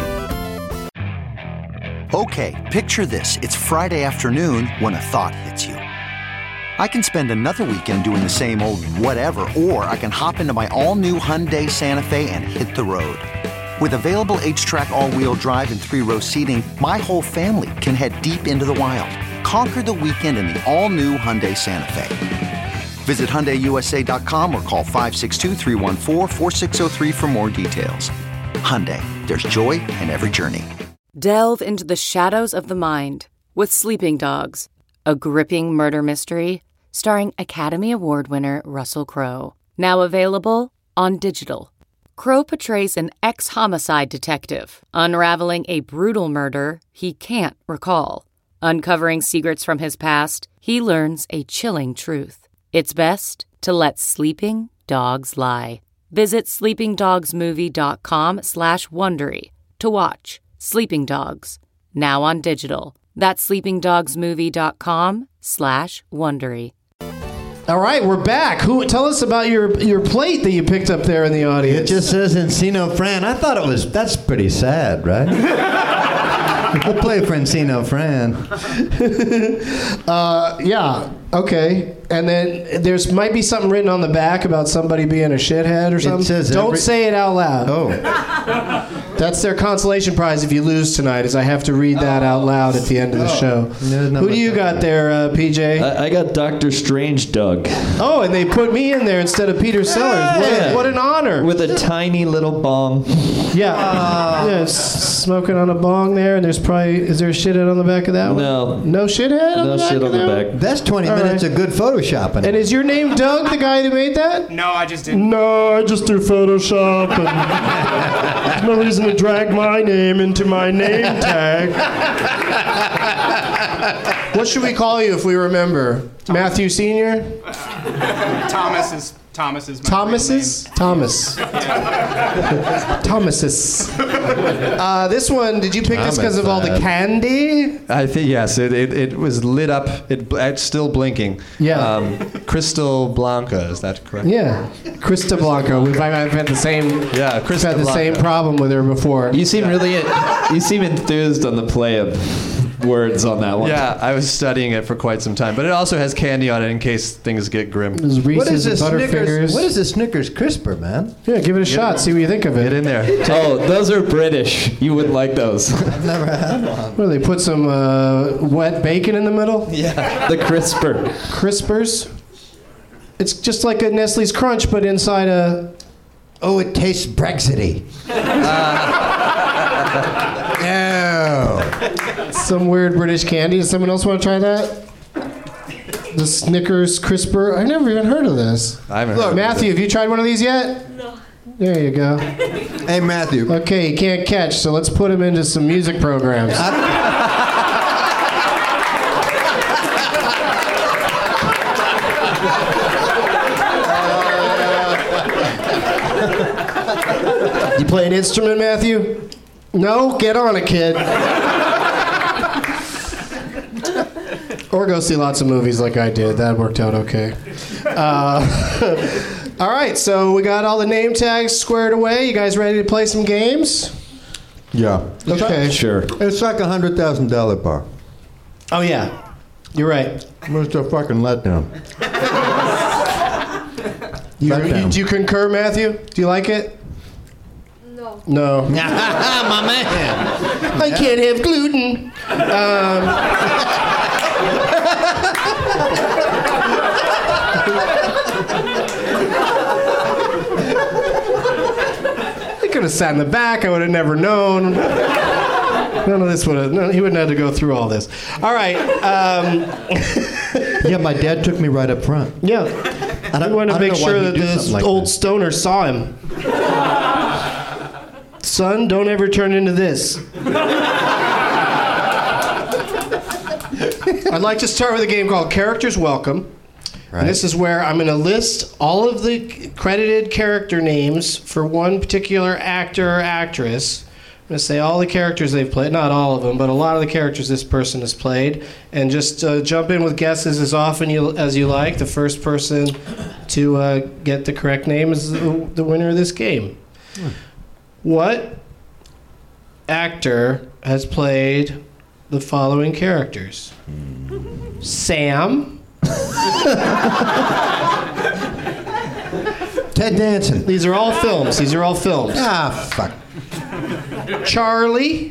Okay, picture this. It's Friday afternoon when a thought hits you. I can spend another weekend doing the same old whatever, or I can hop into my all-new Hyundai Santa Fe and hit the road. With available H-Track all-wheel drive and 3-row seating, my whole family can head deep into the wild. Conquer the weekend in the all-new Hyundai Santa Fe. Visit HyundaiUSA.com or call 562-314-4603 for more details. Hyundai, there's joy in every journey. Delve into the shadows of the mind with Sleeping Dogs, a gripping murder mystery starring Academy Award winner Russell Crowe. Now available on digital. Crowe portrays an ex-homicide detective unraveling a brutal murder he can't recall. Uncovering secrets from his past, he learns a chilling truth. It's best to let sleeping dogs lie. Visit sleepingdogsmovie.com/Wondery to watch Sleeping Dogs, now on digital. That's sleepingdogsmovie.com/Wondery. All right, we're back. Tell us about your plate that you picked up there in the audience. It just says Encino Fran. I thought that's pretty sad, right? We'll play for Encino Fran. Yeah, okay. And then might be something written on the back about somebody being a shithead or something. It says Don't say it out loud. Oh. That's their consolation prize if you lose tonight, is I have to read that out loud at the end of the show. Who do you got there, PJ? I got Dr. Strange Doug. Oh, and they put me in there instead of Peter Sellers. What an honor. With a tiny little bong. Yeah. Smoking on a bong there, and is there a shithead on the back of that one? No. No shithead on the back shit of on the that back. one? That's 20 minutes of good photoshopping. And is your name Doug, the guy that made that? No, I just didn't. No, I just do Photoshop. And there's no reason to drag my name into my name tag. What should we call you if we remember? Matthew Sr.? Thomas is my Thomas's? Thomas. Thomas's. This one, did you pick this because of all the candy? I think yes. It was lit up. It's still blinking. Yeah. Crystal Blanca, is that correct? Yeah. Krista Blanco. I've had the same. Yeah, Krista had the Blanca. same problem with her before. You seem enthused on the play of words on that one. Yeah, I was studying it for quite some time, but it also has candy on it in case things get grim. There's Reese's and Butterfingers. What is a Snickers Crisper, man? Yeah, give it a shot. See what you think of it. Get in there. Oh, those are British. You wouldn't like those. I've never had one. Well, they put some wet bacon in the middle? Yeah. The Crisper. Crispers? It's just like a Nestle's Crunch, but inside a... Oh, it tastes Brexity. No. Some weird British candy. Does someone else want to try that? The Snickers Crisper. I've never even heard of this. I haven't Look, heard Matthew, have you tried one of these yet? No. There you go. Hey, Matthew. Okay, he can't catch, so let's put him into some music programs. You play an instrument, Matthew? No? Get on it, kid. Or go see lots of movies like I did. That worked out okay. All right, so we got all the name tags squared away. You guys ready to play some games? Yeah. Okay. Sure. It's like $100,000 bar. Oh, yeah. You're right. What's the fucking letdown? Do you concur, Matthew? Do you like it? No. No. My man. I can't have gluten. I could have sat in the back. I would have never known. None of this would have. He wouldn't have to go through all this. All right. Yeah, my dad took me right up front. Yeah. I want to make sure that this like old that. stoner saw him. Son, don't ever turn into this. I'd like to start with a game called Characters Welcome. Right. And this is where I'm going to list all of the credited character names for one particular actor or actress. I'm going to say all the characters they've played, not all of them, but a lot of the characters this person has played, and just jump in with guesses as often as you like. The first person to get the correct name is the winner of this game. What actor has played the following characters? Sam. Ted Danson. These are all films. Ah, fuck. Charlie.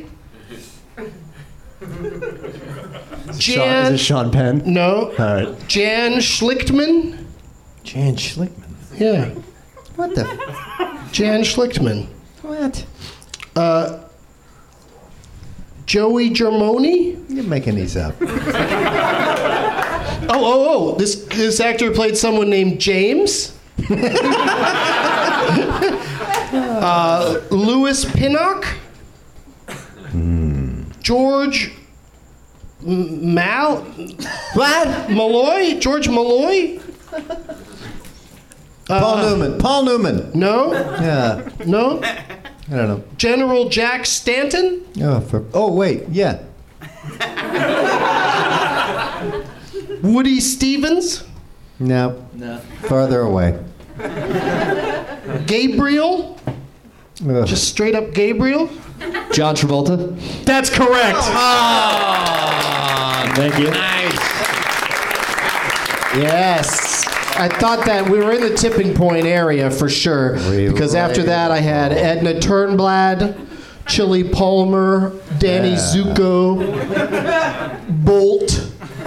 Is it Sean Penn? No. All right. Jan Schlichtman. Jan Schlichtman. Yeah. What the? Jan Schlichtman. What? Joey Germoni. You're making these up. This actor played someone named James. Louis Pinnock. George Malloy? George Malloy? Paul Newman. No? Yeah. No? I don't know. General Jack Stanton? Wait, yeah. Woody Stevens? No. Farther away. Gabriel? Just straight up Gabriel? John Travolta. That's correct. Thank you. Nice. Yes. I thought that we were in the tipping point area for sure. Because after that I had Edna Turnblad, Chili Palmer, Danny Zuko, Bolt.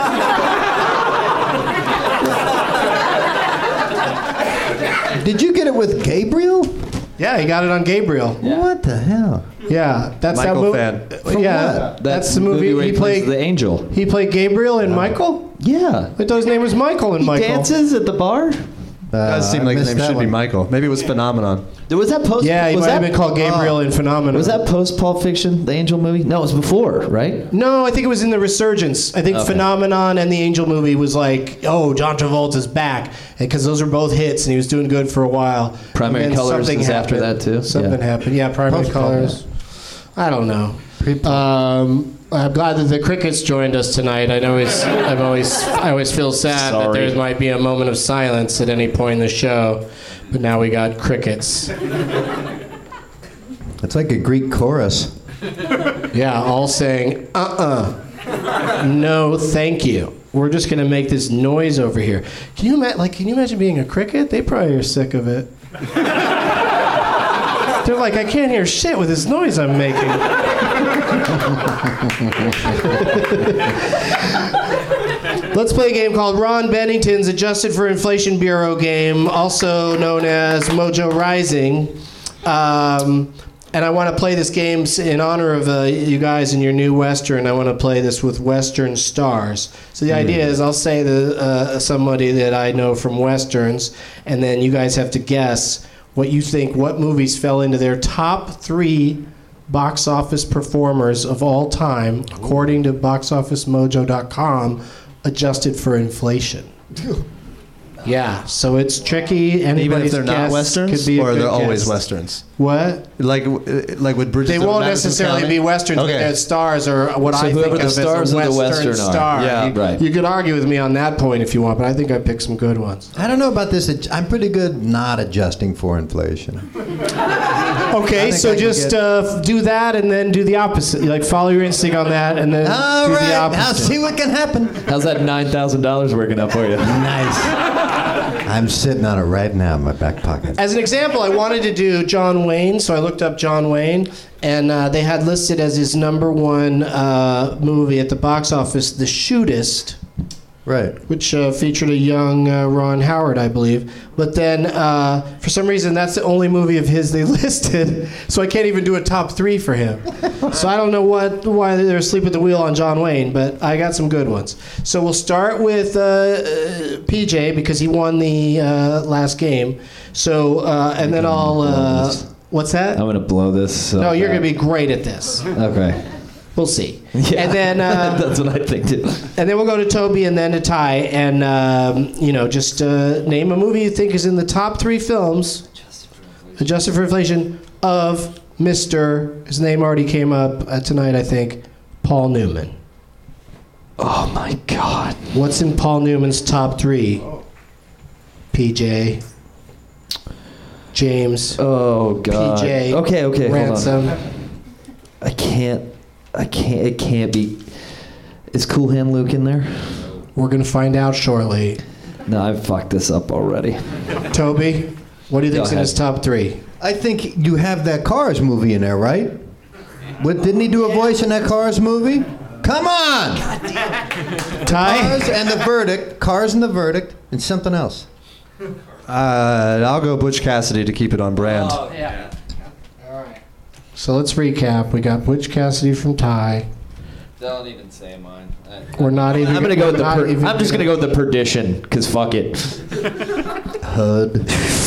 Did you get it with Gabriel? Yeah, he got it on Gabriel. What the hell? Yeah, that's Michael that movie. fan. Yeah, that's the movie where he played. the angel. He played Gabriel in Michael? Yeah. I thought his name was Michael in Michael. Dances at the bar? Does seem like his name should be Michael. Maybe it was Phenomenon. Was that post? Yeah, he was might have that- been called Gabriel in Phenomenon. Was that post Pulp Fiction, the Angel movie? No, it was before, right? No, I think it was in the Resurgence. I think Okay. Phenomenon and the Angel movie was like, oh, John Travolta's back. Because those were both hits and he was doing good for a while. Primary And then Colors something is after happened. that, too? Something Yeah. happened. Yeah, Primary Colors. I don't know. I'm glad that the Crickets joined us tonight. I always feel sad that there might be a moment of silence at any point in the show, but now we got crickets. It's like a Greek chorus. Yeah, all saying, no, thank you. We're just gonna make this noise over here. Can you imagine being a cricket? They probably are sick of it. They're like, I can't hear shit with this noise I'm making. Let's play a game called Ron Bennington's Adjusted for Inflation Bureau game, also known as Mojo Rising. And I want to play this game in honor of you guys in your new Western. I want to play this with Western stars. So the idea is I'll say somebody that I know from Westerns, and then you guys have to guess what you think, what movies fell into their top 3 box office performers of all time, according to boxofficemojo.com, adjusted for inflation. Yeah, so it's tricky. Even if they're not westerns, could be a or good they're always guess. westerns. Like with Bridges. They of won't Madison necessarily County? be westerns, but Okay. their stars are what So I whoever think the of stars as a of the western Western are. star. Yeah, right. You could argue with me on that point if you want, but I think I picked some good ones. I don't know about this. I'm pretty good not adjusting for inflation. Okay, so just do that and then do the opposite. Like follow your instinct on that and then All do right, the opposite. I'll see what can happen. How's that $9,000 working out for you? Nice. I'm sitting on it right now in my back pocket. As an example, I wanted to do John Wayne, so I looked up John Wayne, and they had listed as his #1 movie at the box office, The Shootist. Right. Which featured a young Ron Howard, I believe. But then, for some reason, that's the only movie of his they listed, so I can't even do a top 3 for him. So I don't know why they're asleep at the wheel on John Wayne, but I got some good ones. So we'll start with PJ, because he won the last game. So, and then I'll... what's that? I'm going to blow this. No, you're going to be great at this. Okay. We'll see. Yeah, and then that's what I think too. And then we'll go to Toby and then to Ty, and just name a movie you think is in the top 3 films, adjusted for inflation, of Mr. His name already came up tonight, I think, Paul Newman. Oh my God! What's in Paul Newman's top 3? PJ, James. Oh God. PJ. Okay. Ransom. Hold on. I can't. It can't be. Is Cool Hand Luke in there? We're gonna find out shortly. No, I've fucked this up already. Toby, what do you think's in his top 3? I think you have that Cars movie in there, right? Didn't he do a voice in that Cars movie? Come on! Ty? Cars and the Verdict, and something else. I'll go Butch Cassidy to keep it on brand. Oh, yeah. All right. So let's recap. We got Butch Cassidy from Ty. Don't even say mine. We're not even. I'm gonna go with the. not even I'm just gonna go with the perdition, cause fuck it. HUD.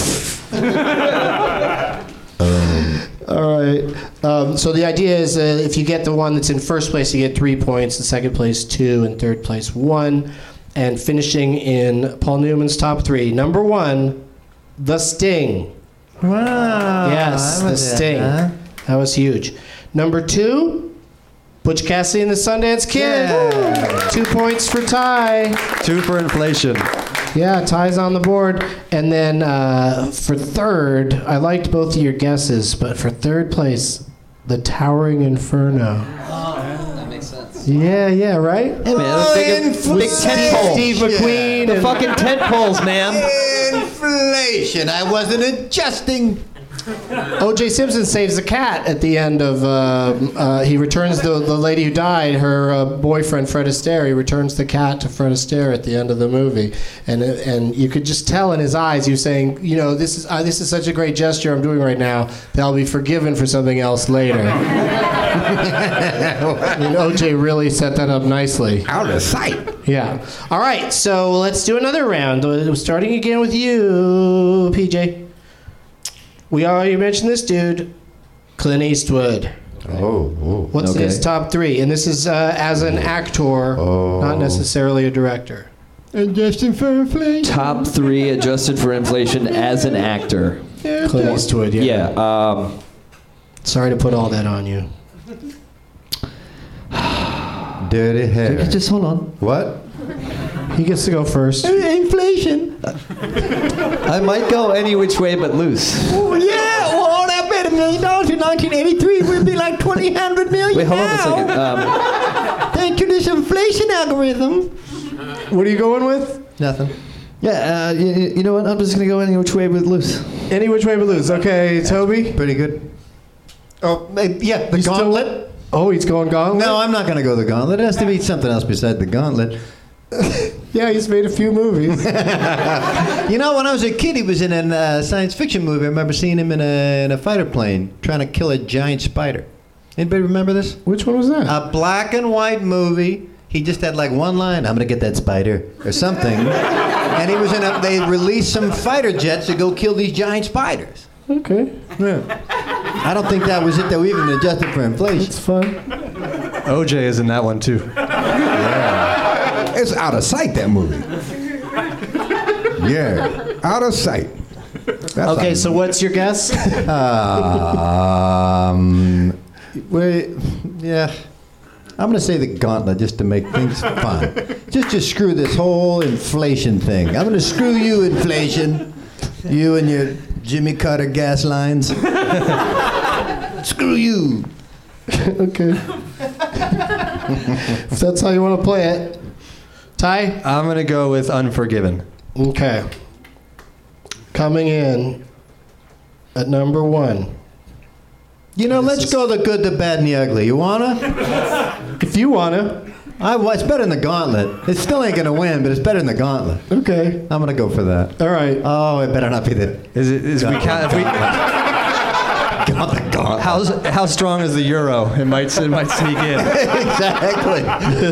All right. So the idea is if you get the one that's in first place, you get 3 points. In second place, 2. In third place, 1. And finishing in Paul Newman's top 3. Number 1, The Sting. Wow. Yes, The Sting. That was huge. Number 2, Butch Cassidy and the Sundance Kid. Yeah. 2 points for Ty. 2 for inflation. Yeah, Ty's on the board. And then for third, I liked both of your guesses, but for third place, The Towering Inferno. Oh, that makes sense. Yeah, right? Hey man, big tent poles. Steve McQueen. The and fucking tent poles, man. Inflation. I wasn't adjusting. O.J. Simpson saves a cat at the end of. He returns the lady who died, her boyfriend Fred Astaire. He returns the cat to Fred Astaire at the end of the movie, and you could just tell in his eyes, he was saying, this is such a great gesture I'm doing right now that I'll be forgiven for something else later. And O.J. really set that up nicely. Out of sight. Yeah. All right, so let's do another round. Starting again with you, PJ. We already mentioned this dude, Clint Eastwood. What's his top 3? And this is as an actor, not necessarily a director. Adjusting for inflation. Top 3 adjusted for inflation as an actor. Clint Eastwood, yeah. Yeah. Sorry to put all that on you. Dirty hair. Just hold on. What? He gets to go first. Inflation. I might go any which way but loose. Oh, yeah. Well, I bet $1 million in 1983 would be like 200 million. Wait, hold on a second. Thank you, this inflation algorithm. What are you going with? Nothing. Yeah, you know what? I'm just going to go any which way but loose. Any which way but loose. Okay, Toby? Pretty good. Oh, yeah, the gauntlet. Oh, he's going gauntlet? No, I'm not going to go the gauntlet. It has to be something else beside the gauntlet. Yeah, he's made a few movies. When I was a kid, he was in a science fiction movie. I remember seeing him in a fighter plane trying to kill a giant spider. Anybody remember this? Which one was that? A black and white movie. He just had like one line, "I'm gonna get that spider," or something. And he was they released some fighter jets to go kill these giant spiders. Okay. Yeah. I don't think that was it, though, even adjusted for inflation. It's fun. OJ is in that one, too. Yeah. It's out of sight, that movie. Yeah. Out of sight. Okay, so what's your guess? Yeah. I'm going to say the gauntlet just to make things fun. Just screw this whole inflation thing. I'm going to screw you, inflation. You and your Jimmy Carter gas lines. Screw you. Okay. If that's how you want to play it. Ty? I'm going to go with Unforgiven. Okay. Coming in at number 1. Let's go the good, the bad, and the ugly. You wanna? If you wanna. It's better than the gauntlet. It still ain't gonna win, but it's better than the gauntlet. Okay. I'm gonna go for that. All right. Oh, it better not be the. How strong is the euro? It might sneak in. Exactly.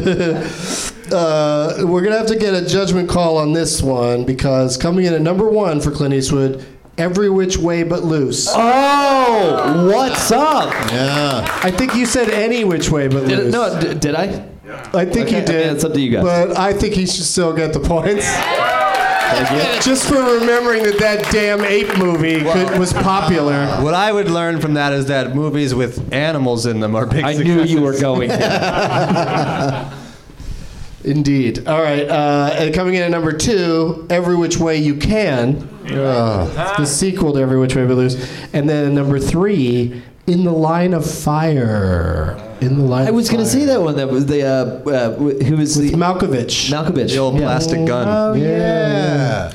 We're gonna have to get a judgment call on this one because coming in at number 1 for Clint Eastwood, Every Which Way But Loose. Oh, what's up? Yeah. I think you said Any Which Way But Loose. Did I? I think you did. I mean, it's up to you guys. But I think he should still get the points. Just for remembering that damn ape movie was popular. What I would learn from that is that movies with animals in them are big I successes. knew you were going there. Indeed. All right. And coming in at number 2, Every Which Way You Can. The sequel to Every Which Way But Loose. And then number 3, In the Line of Fire. I was going to say that one. That was the who was the Malkovich. Malkovich. The old plastic gun. Oh, yeah.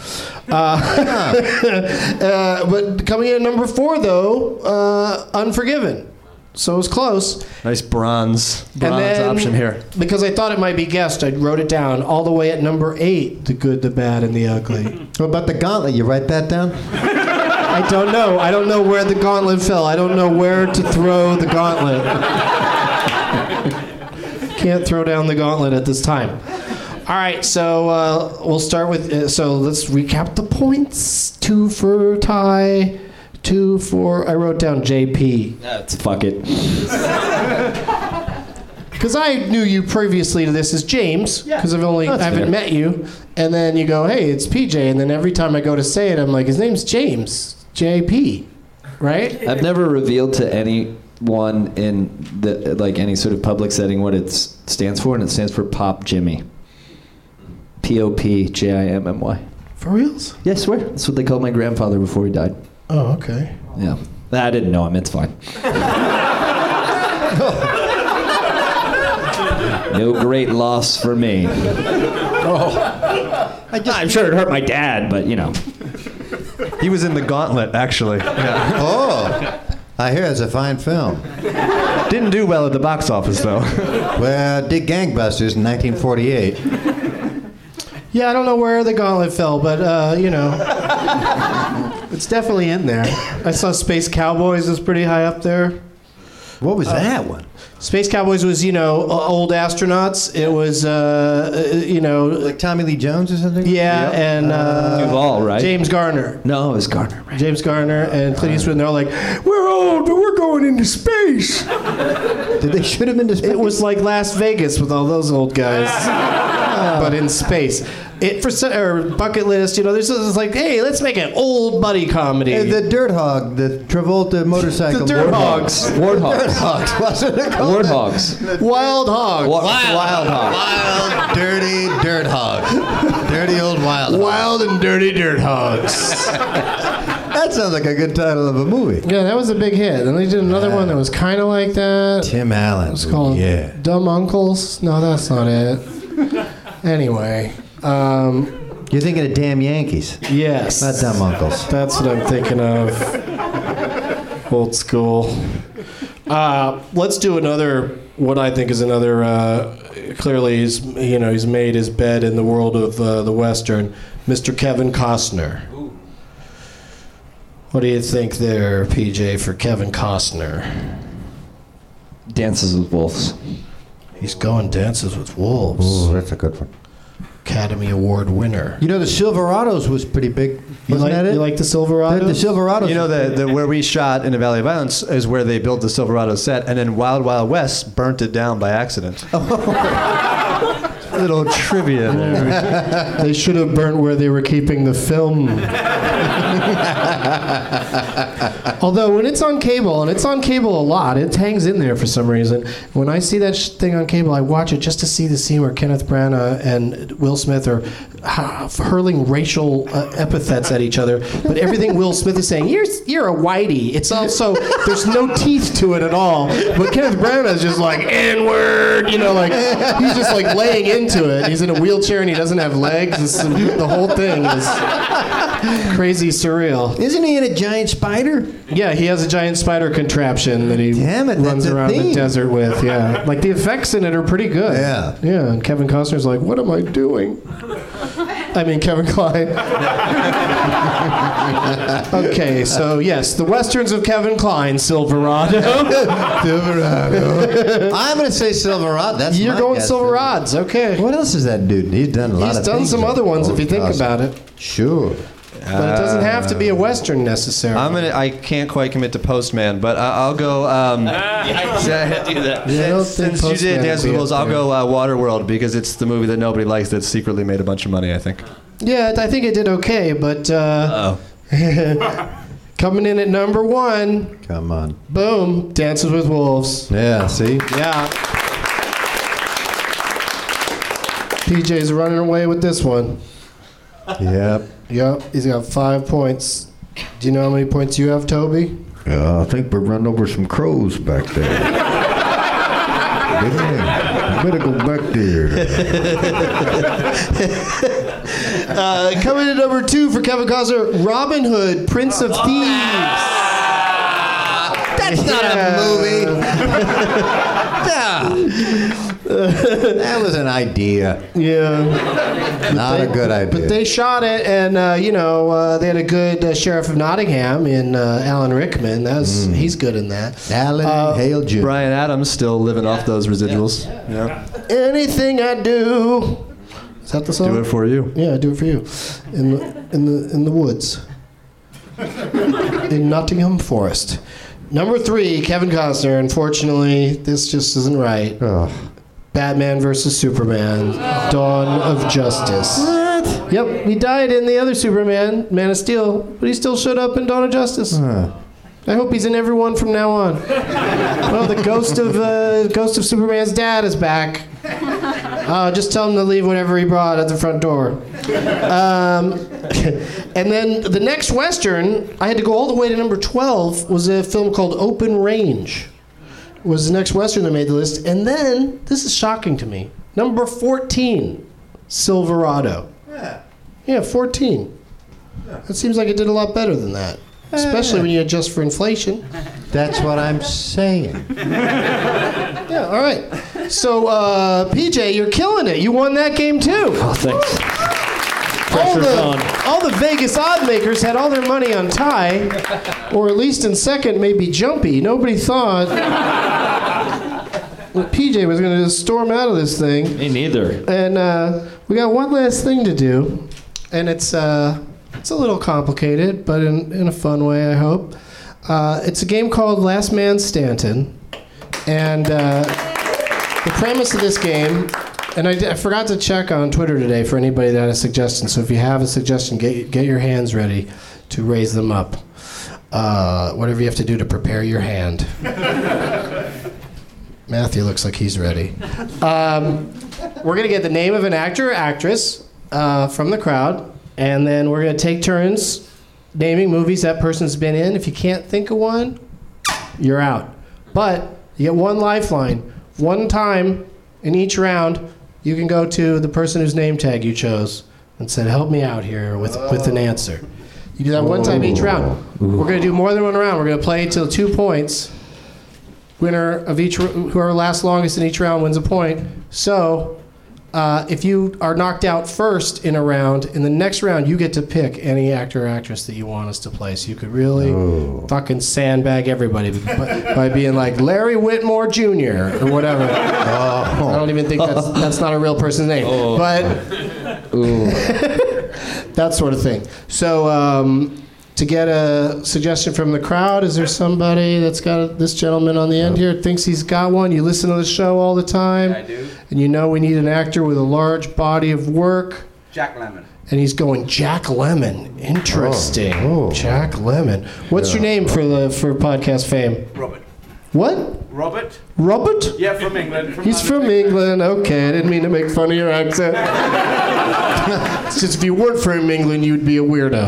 But coming in at number 4, though, Unforgiven. So it was close. Nice bronze then, option here. Because I thought it might be guessed, I wrote it down all the way at number 8, The Good, the Bad, and the Ugly. What about the gauntlet? You write that down? I don't know. I don't know where the gauntlet fell. I don't know where to throw the gauntlet. can't throw down the gauntlet at this time. All right, so we'll start with. So let's recap the points. 2 for Ty, 2 for. I wrote down JP. That's fuck it. Because I knew you previously to this as James, because I haven't fair. met you, and then you go, hey, it's PJ, and then every time I go to say it, I'm like, his name's James, JP, right? I've never revealed to anyone in any sort of public setting what it stands for, and it stands for Pop Jimmy. POPJIMMY. For reals? Yeah, I swear. That's what they called my grandfather before he died. Oh, okay. Yeah. I didn't know him. It's fine. No great loss for me. I'm sure it hurt my dad, but you know. He was in The Gauntlet, actually. Yeah. Oh, I hear it's a fine film. Didn't do well at the box office, though. Well, did gangbusters in 1948. Yeah, I don't know where the gauntlet fell, but, it's definitely in there. I saw Space Cowboys was pretty high up there. What was that one? Space Cowboys was, old astronauts. It was, like Tommy Lee Jones or something? Yeah, and Duvall, right? James Garner. No, it was Garner. Right? James Garner and Clint Eastwood, and they're all like, we're old, but we're going into space. Did they shoot him into space? It was like Las Vegas with all those old guys, but in space. Or Bucket List, there's like, hey, let's make an old buddy comedy. Hey, the Dirt Hog, the Travolta motorcycle. The Dirt Hogs. Warthogs. Dirt Hogs, wasn't it called? Warthogs. Wild Hogs. Wild Hogs. Wild, dirty Dirt Hogs. Dirty old Wild Hogs. Wild and Dirty Dirt Hogs. That sounds like a good title of a movie. Yeah, that was a big hit. And they did another one that was kind of like that. Tim Allen. It was called Dumb Uncles. No, that's not it. Anyway. You're thinking of Damn Yankees. Yes. Not Dumb Uncles. That's what I'm thinking of. Old school. Let's do another, what I think is another, clearly he's made his bed in the world of the Western, Mr. Kevin Costner. What do you think there, PJ, for Kevin Costner? Dances with Wolves. He's going Dances with Wolves. Ooh, that's a good one. Academy Award winner. The Silverados was pretty big. Wasn't that it? You like the Silverados? The Silverados. The where we shot in the Valley of Violence is where they built the Silverado set, and then Wild Wild West burnt it down by accident. Little trivia there. They should have burnt where they were keeping the film. Although when it's on cable, and it's on cable a lot, it hangs in there for some reason. When I see that thing on cable, I watch it just to see the scene where Kenneth Branagh and Will Smith are hurling racial epithets at each other. But everything Will Smith is saying, you're a whitey. It's also, there's no teeth to it at all. But Kenneth Branagh is just like, N-word, he's just like laying into it. He's in a wheelchair and he doesn't have legs. The whole thing is crazy surreal. Isn't he in a giant spider? Yeah, he has a giant spider contraption that he runs around the desert with. Yeah, like the effects in it are pretty good. Yeah. Yeah, and Kevin Costner's like, what am I doing? I mean, Kevin Kline. Okay, so yes, the westerns of Kevin Kline, Silverado. Silverado. I'm going to say Silverado. That's You're my going guess. Silverados. Okay. What else is that dude? He's done a lot of He's done things. some other ones if you think about it. Sure. But it doesn't have to be a western necessarily. I can't quite commit to Postman, but I'll go. Since you did Dance with Wolves, I'll go Waterworld because it's the movie that nobody likes that secretly made a bunch of money, I think. Yeah, I think it did okay, but coming in at number 1. Come on. Boom. Dances with Wolves. Yeah, see? Yeah. PJ's running away with this one. Yep. Yep. He's got 5 points. Do you know how many points you have, Toby? I think we're running over some crows back there. Better go back there. Coming in at number 2 for Kevin Costner, Robin Hood, Prince of Thieves. That's not a movie. That was an idea. Yeah. Not a good idea. But they shot it, and they had a good Sheriff of Nottingham in Alan Rickman. He's good in that. Alan Hale Jr. Brian Adams still living off those residuals. Yeah. Anything I do. Is that the song? Do it for you. Yeah, do it for you. In the woods. In Nottingham Forest. Number 3, Kevin Costner. Unfortunately, this just isn't right. Batman versus Superman. Dawn of Justice. What? Yep, he died in the other Superman, Man of Steel, but he still showed up in Dawn of Justice. I hope he's in every one from now on. Well, the ghost of Superman's dad is back. Just tell him to leave whatever he brought at the front door. And then the next Western, I had to go all the way to number 12, was a film called Open Range. Was the next Western that made the list. And then, this is shocking to me, number 14, Silverado. Yeah, 14. It seems like it did a lot better than that. Especially when you adjust for inflation. That's what I'm saying. Yeah, all right. So, PJ, you're killing it. You won that game, too. Oh, thanks. All the Vegas odd makers had all their money on Ty, or at least in second, maybe Jumpy. Nobody thought that PJ was going to just storm out of this thing. Me neither. And we got one last thing to do, and it's a little complicated, but in a fun way, I hope. It's a game called Last Man Stanton, and the premise of this game. And I forgot to check on Twitter today for anybody that had a suggestion. So if you have a suggestion, get your hands ready to raise them up. Whatever you have to do to prepare your hand. Matthew looks like he's ready. We're going to get the name of an actor or actress from the crowd. And then we're going to take turns naming movies that person's been in. If you can't think of one, you're out. But you get one lifeline. One time in each round, you can go to the person whose name tag you chose and said, help me out here with an answer. You do that one time each round. We're going to do more than one round. We're going to play till 2 points. Winner of each, whoever lasts longest in each round wins a point. So if you are knocked out first in a round, in the next round you get to pick any actor or actress that you want us to play. So you could really fucking sandbag everybody by being like Larry Whitmore Jr. or whatever. I don't even think that's not a real person's name. But that sort of thing. So to get a suggestion from the crowd, is there somebody that's got this gentleman on the end here thinks he's got one? You listen to the show all the time. Yeah, I do. And you know we need an actor with a large body of work. Jack Lemmon. And he's going Jack Lemmon. Interesting. Jack Lemmon. What's your name for podcast fame? Robert. What? Robert? Robert? Yeah, from England. He's from England. Okay, I didn't mean to make fun of your accent. It's just if you weren't from England, you'd be a weirdo.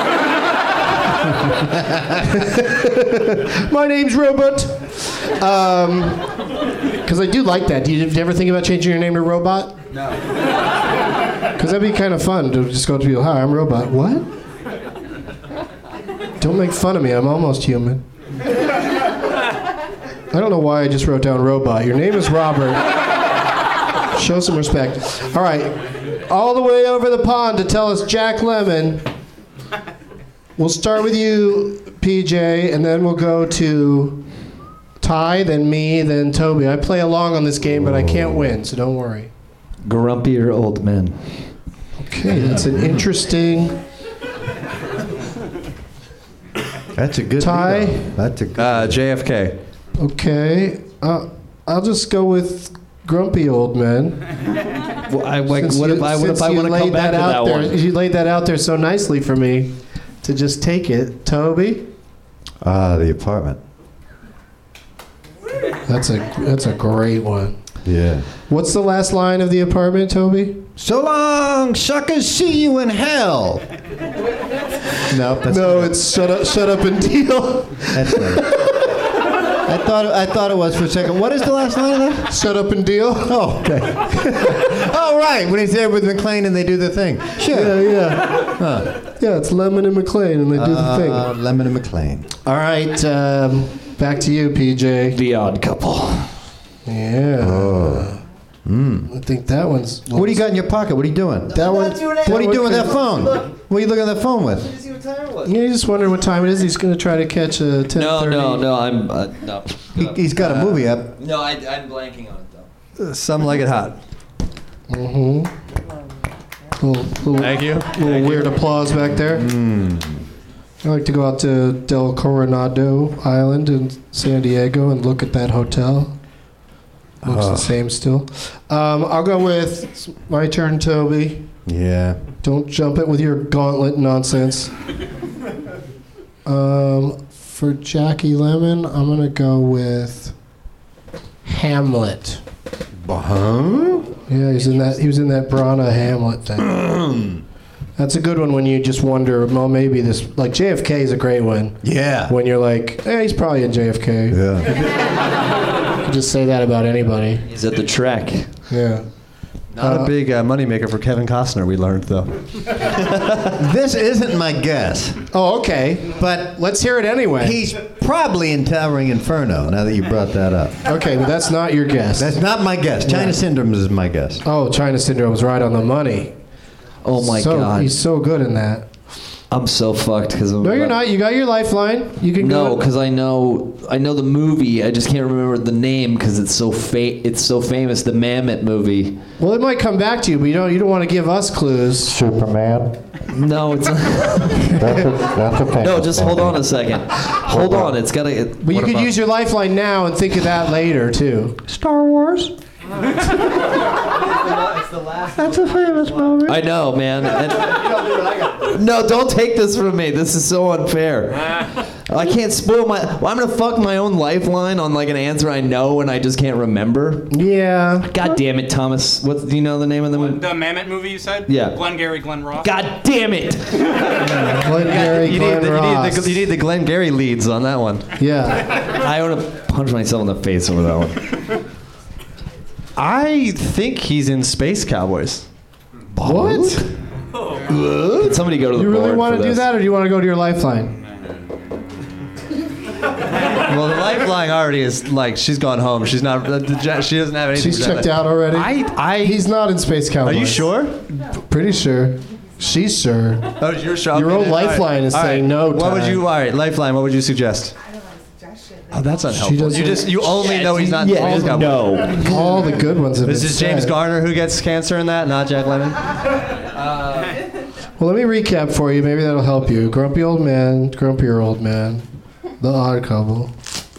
My name's Robot. Because I do like that. Did you ever think about changing your name to Robot? No. Because that'd be kind of fun to just go to people, hi, I'm Robot. What? Don't make fun of me. I'm almost human. I don't know why I just wrote down Robot. Your name is Robert. Show some respect. All right. All the way over the pond to tell us Jack Lemmon. We'll start with you, PJ, and then we'll go to Ty, then me, then Toby. I play along on this game, but I can't win, so don't worry. Grumpier old men. Okay, that's an interesting... That's a good Ty? lead-off. That's a good JFK. Okay. I'll just go with grumpy old men. Well, what if I want to come back to that one? You laid that out there so nicely for me to just take it. Toby? The Apartment. That's a great one. Yeah. What's the last line of The Apartment, Toby? So long, suckers, see you in hell. No, it's shut up and deal. That's right. I thought it was for a second. What is the last line of that? Shut up and deal. Oh, okay. Oh, right. When he's there with McClane and they do the thing. Sure. Yeah. Huh. Yeah, it's Lemon and McClane and they do the thing. Lemon and McClane. All right. Back to you, PJ. The Odd Couple. Yeah. I think that one's. What do you got in your pocket? What are you doing? That one. What are you doing with that phone? What are you looking at that phone with? Yeah, you just wondering what time it is. He's going to try to catch a 10:30. No, I'm no. He's got a movie up. No, I'm blanking on it though. Some like it hot. Mm-hmm. Thank you. Little weird applause back there. I like to go out to Del Coronado Island in San Diego and look at that hotel. Looks the same still. I'll go with it's my turn, Toby. Yeah. Don't jump it with your gauntlet nonsense. For Jackie Lemmon, I'm gonna go with Hamlet. Huh? Yeah, he was in that Brana Hamlet thing. That's a good one when you just wonder, well, maybe this, like JFK is a great one. Yeah. When you're like, he's probably in JFK. Yeah. You can just say that about anybody. He's at the track. Yeah. Not a big moneymaker for Kevin Costner, we learned, though. This isn't my guess. Oh, okay. But let's hear it anyway. He's probably in Towering Inferno, now that you brought that up. Okay, but that's not your guess. That's not my guess. China Syndrome is my guess. Oh, China Syndrome was right on the money. Oh my God. He's so good in that. I'm so fucked because No, you're not. You got your lifeline. You can go. No, because I know the movie. I just can't remember the name because it's so famous. The Mammoth movie. Well, it might come back to you, but you don't want to give us clues. Superman. No, it's not. That's a No, just hold on a second. Hold on. It's gotta. But you could use your lifeline now and think of that later too. Star Wars. That's a famous movie. I know, man. No, don't take this from me. This is so unfair. I can't spoil my. Well, I'm gonna fuck my own lifeline on like an answer I know and I just can't remember. Yeah. God damn it, Thomas. Do you know the name of the movie? The Mammoth movie you said? Yeah. Glengarry Glen Ross. God damn it. Glengarry Glen Ross. You need the Glengarry leads on that one. Yeah. I want to punch myself in the face over that one. I think he's in Space Cowboys. What? Can somebody go to the You board really want for to do this? that, or do you want to go to your lifeline? Well, the lifeline already is like she's gone home. She's not. She doesn't have anything. She's checked out already. He's not in Space Cowboys. Are you sure? Pretty sure. She's sure. Oh, you're sure. Your own lifeline is saying no. What would Ty. you? All right, lifeline. What would you suggest? Oh, that's unhelpful. You only know he's not in Space Cowboys. No. All the good ones have This been is James said. Garner who gets cancer in that, not Jack Lemmon. Well, let me recap for you. Maybe that'll help you. Grumpy old man, grumpier old man, The Odd Couple.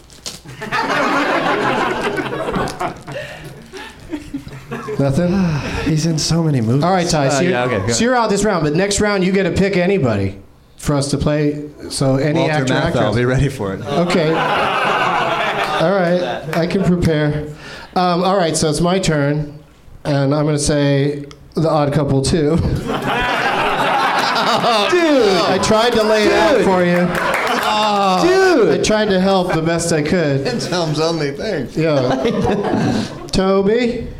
Nothing? He's in so many movies. All right, Ty. okay. So you're out this round, but next round you get to pick anybody for us to play. So any Walter actor, Matthau, actress. I'll be ready for it. Okay. All right. I can prepare. All right, so it's my turn, and I'm going to say The Odd Couple 2. Dude, I tried to lay it out for you. Dude, I tried to help the best I could. It's Helm's only thing. Yeah. Toby.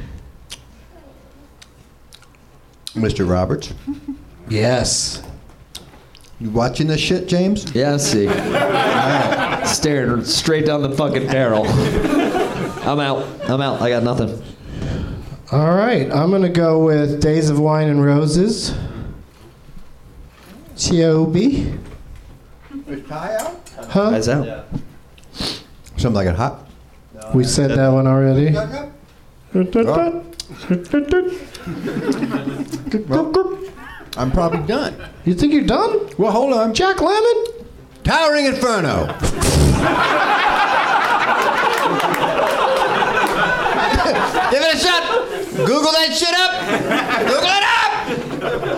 Mr. Roberts. Yes. You watching this shit, James? Yeah, I see. Staring straight down the fucking barrel. I'm out. I got nothing. All right, I'm going to go with Days of Wine and Roses. Toby. Is Ty out? Huh? Guys out. Something like it hot. We said that one already. I'm probably done. You think you're done? Well, hold on. Jack Lemmon? Towering Inferno. Give it a shot. Google that shit up. Google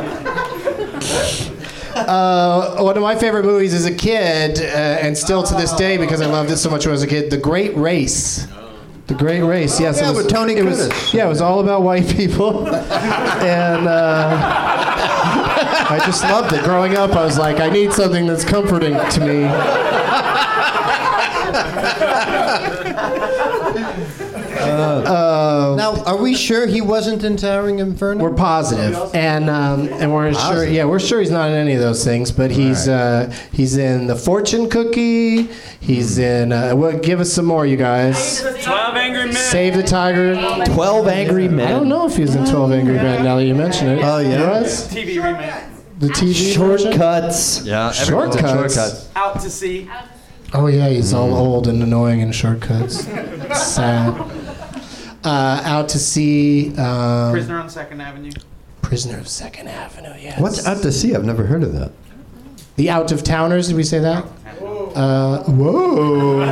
it up. One of my favorite movies as a kid, and still to this day because I loved it so much when I was a kid, The Great Race. The Great Race, yes. Yeah, it was, with Tony it was, Curtis. Yeah, it was all about white people. And I just loved it. Growing up, I was like, I need something that's comforting to me. Now, are we sure he wasn't in Towering Inferno? We're positive, and we're sure. Yeah, we're sure he's not in any of those things. But he's in the Fortune Cookie. He's in. Give us some more, you guys. 12 Angry Men. Save the Tiger. 12 Angry Men. I don't know if he was in 12 Angry Men. Now that you mention it. Oh yeah. He was? TV remake. The TV version? Shortcuts. Yeah, Shortcuts. Out to Sea. Oh yeah, he's all old and annoying in Shortcuts. Sad. Out to Sea. Prisoner on 2nd Avenue. Prisoner of 2nd Avenue. Yes. What's Out to Sea? I've never heard of that. The Out of Towners? Did we say that? Whoa.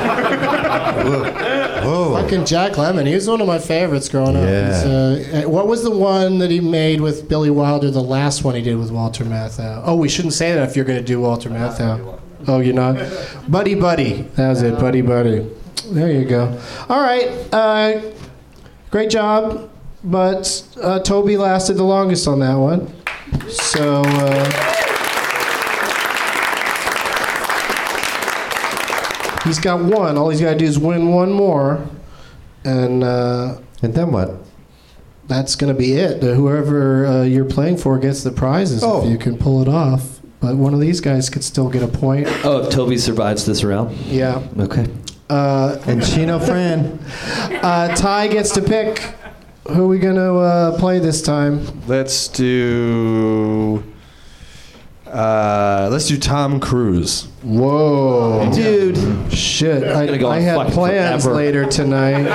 Whoa. Fucking Jack Lemmon. He was one of my favorites growing up. Yeah. What was the one that he made with Billy Wilder? The last one he did with Walter Matthau. Oh, we shouldn't say that if you're going to do Walter Matthau. Oh, you're not? Buddy Buddy. That was it. Buddy Buddy. There you go. All right. Great job. But Toby lasted the longest on that one. So... he's got one. All he's got to do is win one more, and then what? That's going to be it. Whoever you're playing for gets the prizes if you can pull it off. But one of these guys could still get a point. Oh, if Toby survives this round? Yeah. Okay. And Chino Fran. Ty gets to pick. Who are we going to play this time? Let's do Tom Cruise. Whoa. Dude. Shit. go I on had fucking plans forever. later tonight.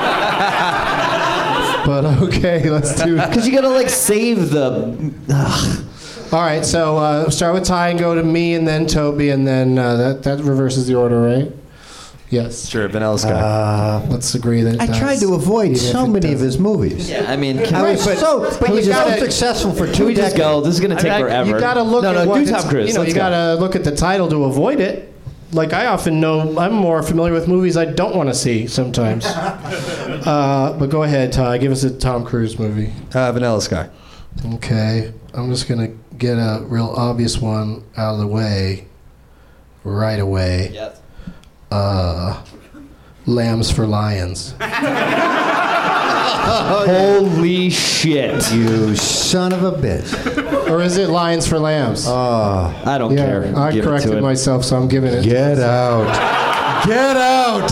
But okay, let's do it. Because you gotta like save the. All right, so start with Ty and go to me and then Toby, and then that reverses the order, right? Yes. Sure, Vanilla Sky. Let's agree that it I does. tried to avoid Even so if it many of doesn't. his movies. Yeah, I mean, But you he's gotta- so successful for can 2 we just decades. go? This is gonna take forever. You gotta look at do what Tom Cruise. You know, Let's you go. gotta look at the title to avoid it. Like I often know, I'm more familiar with movies I don't want to see sometimes. But go ahead, Ty. Give us a Tom Cruise movie. Vanilla Sky. Okay, I'm just gonna get a real obvious one out of the way right away. Yes. Lambs for Lions. Holy shit! You son of a bitch. Or is it Lions for Lambs? I don't care. I Give it to corrected it. myself, so I'm giving it. Get out. Get out.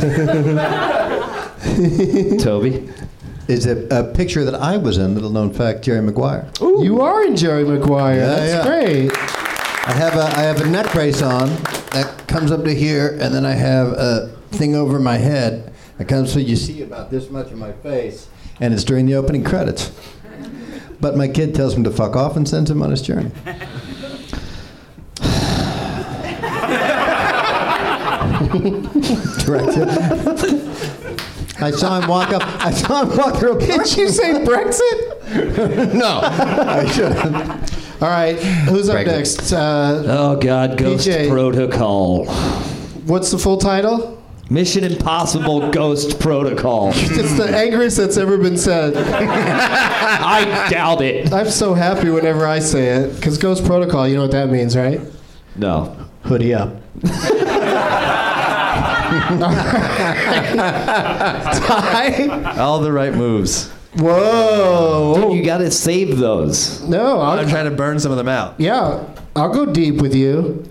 Toby. Is a picture that I was in, little known fact, Jerry Maguire. Ooh. You are in Jerry Maguire. Yeah, That's yeah. great. I have a neck brace on that comes up to here, and then I have a thing over my head that comes so you see about this much of my face, and it's during the opening credits. But my kid tells him to fuck off and sends him on his journey. Directed. I saw him walk up. I saw him walk through a Did you say Brexit? No, I shouldn't. All right, who's up Brexit. next? Oh God, Ghost PJ. Protocol. What's the full title? Mission Impossible Ghost Protocol. It's the angriest that's ever been said. I doubt it. I'm so happy whenever I say it, because Ghost Protocol, you know what that means, right? No. Hoodie up. Ty? All the right moves. Whoa. Dude, you gotta save those. No, I'm trying to burn some of them out. yeah, I'll go deep with you.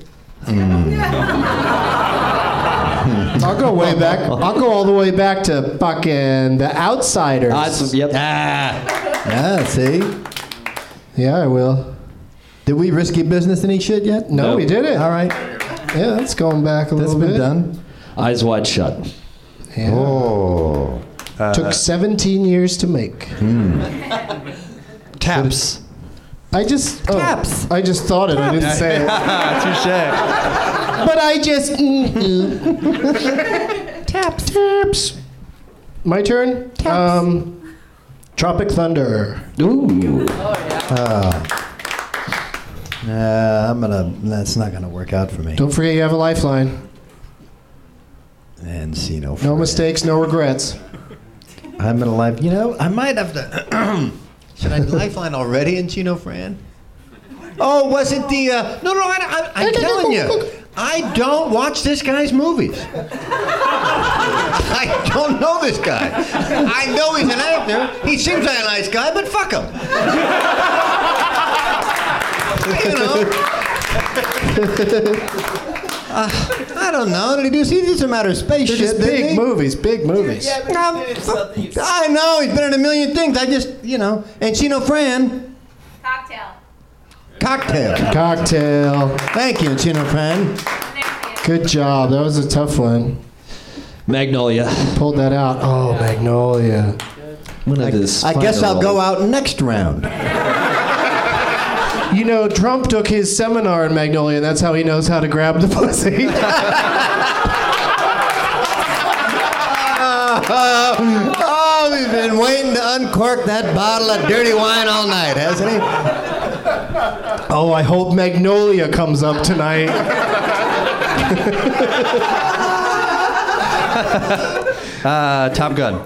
I'll go way back. I'll go all the way back to fucking The Outsiders. Yep. Yeah, see? Yeah, I will. Did we risky business any shit yet? No, we did it. All right. Yeah, that's going back a That's little been bit. done. Eyes wide shut. Yeah. Oh. Took 17 years to make. Taps. I just Taps. I just thought it. I didn't say it. Touche. But I just taps. My turn. Tropic Thunder. Ooh. That's not gonna work out for me. Don't forget you have a lifeline. And see no. No mistakes, no regrets. I'm in a life. You know, I might have to. Should I lifeline already in Chino Fran? Oh, was it the? No, I'm telling you. I don't watch this guy's movies. I don't know this guy. I know he's an actor. He seems like a nice guy, but fuck him. You know. I don't know. Did he do? He did some outer space shit. Just big movies. Big movies. I know. He's been in a million things. I just, you know. Encino Fran. Cocktail. Thank you, Encino Fran. Good job. That was a tough one. Magnolia. Pulled that out. Oh, Magnolia. I guess I'll go out next round. You know, Trump took his seminar in Magnolia, and that's how he knows how to grab the pussy. Oh, he's been waiting to uncork that bottle of dirty wine all night, hasn't he? Oh, I hope Magnolia comes up tonight. Top Gun.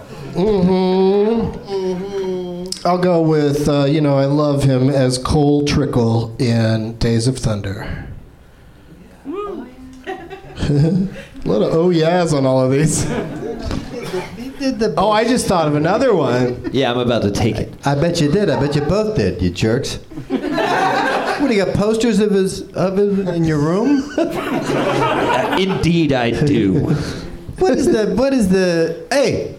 I'll go with, I love him as Cole Trickle in Days of Thunder. A lot of oh yeahs on all of these. Oh, I just thought of another one. Yeah, I'm about to take it. I bet you did. I bet you both did, you jerks. What, do you got posters of his in your room? Indeed, I do. What is the? Hey.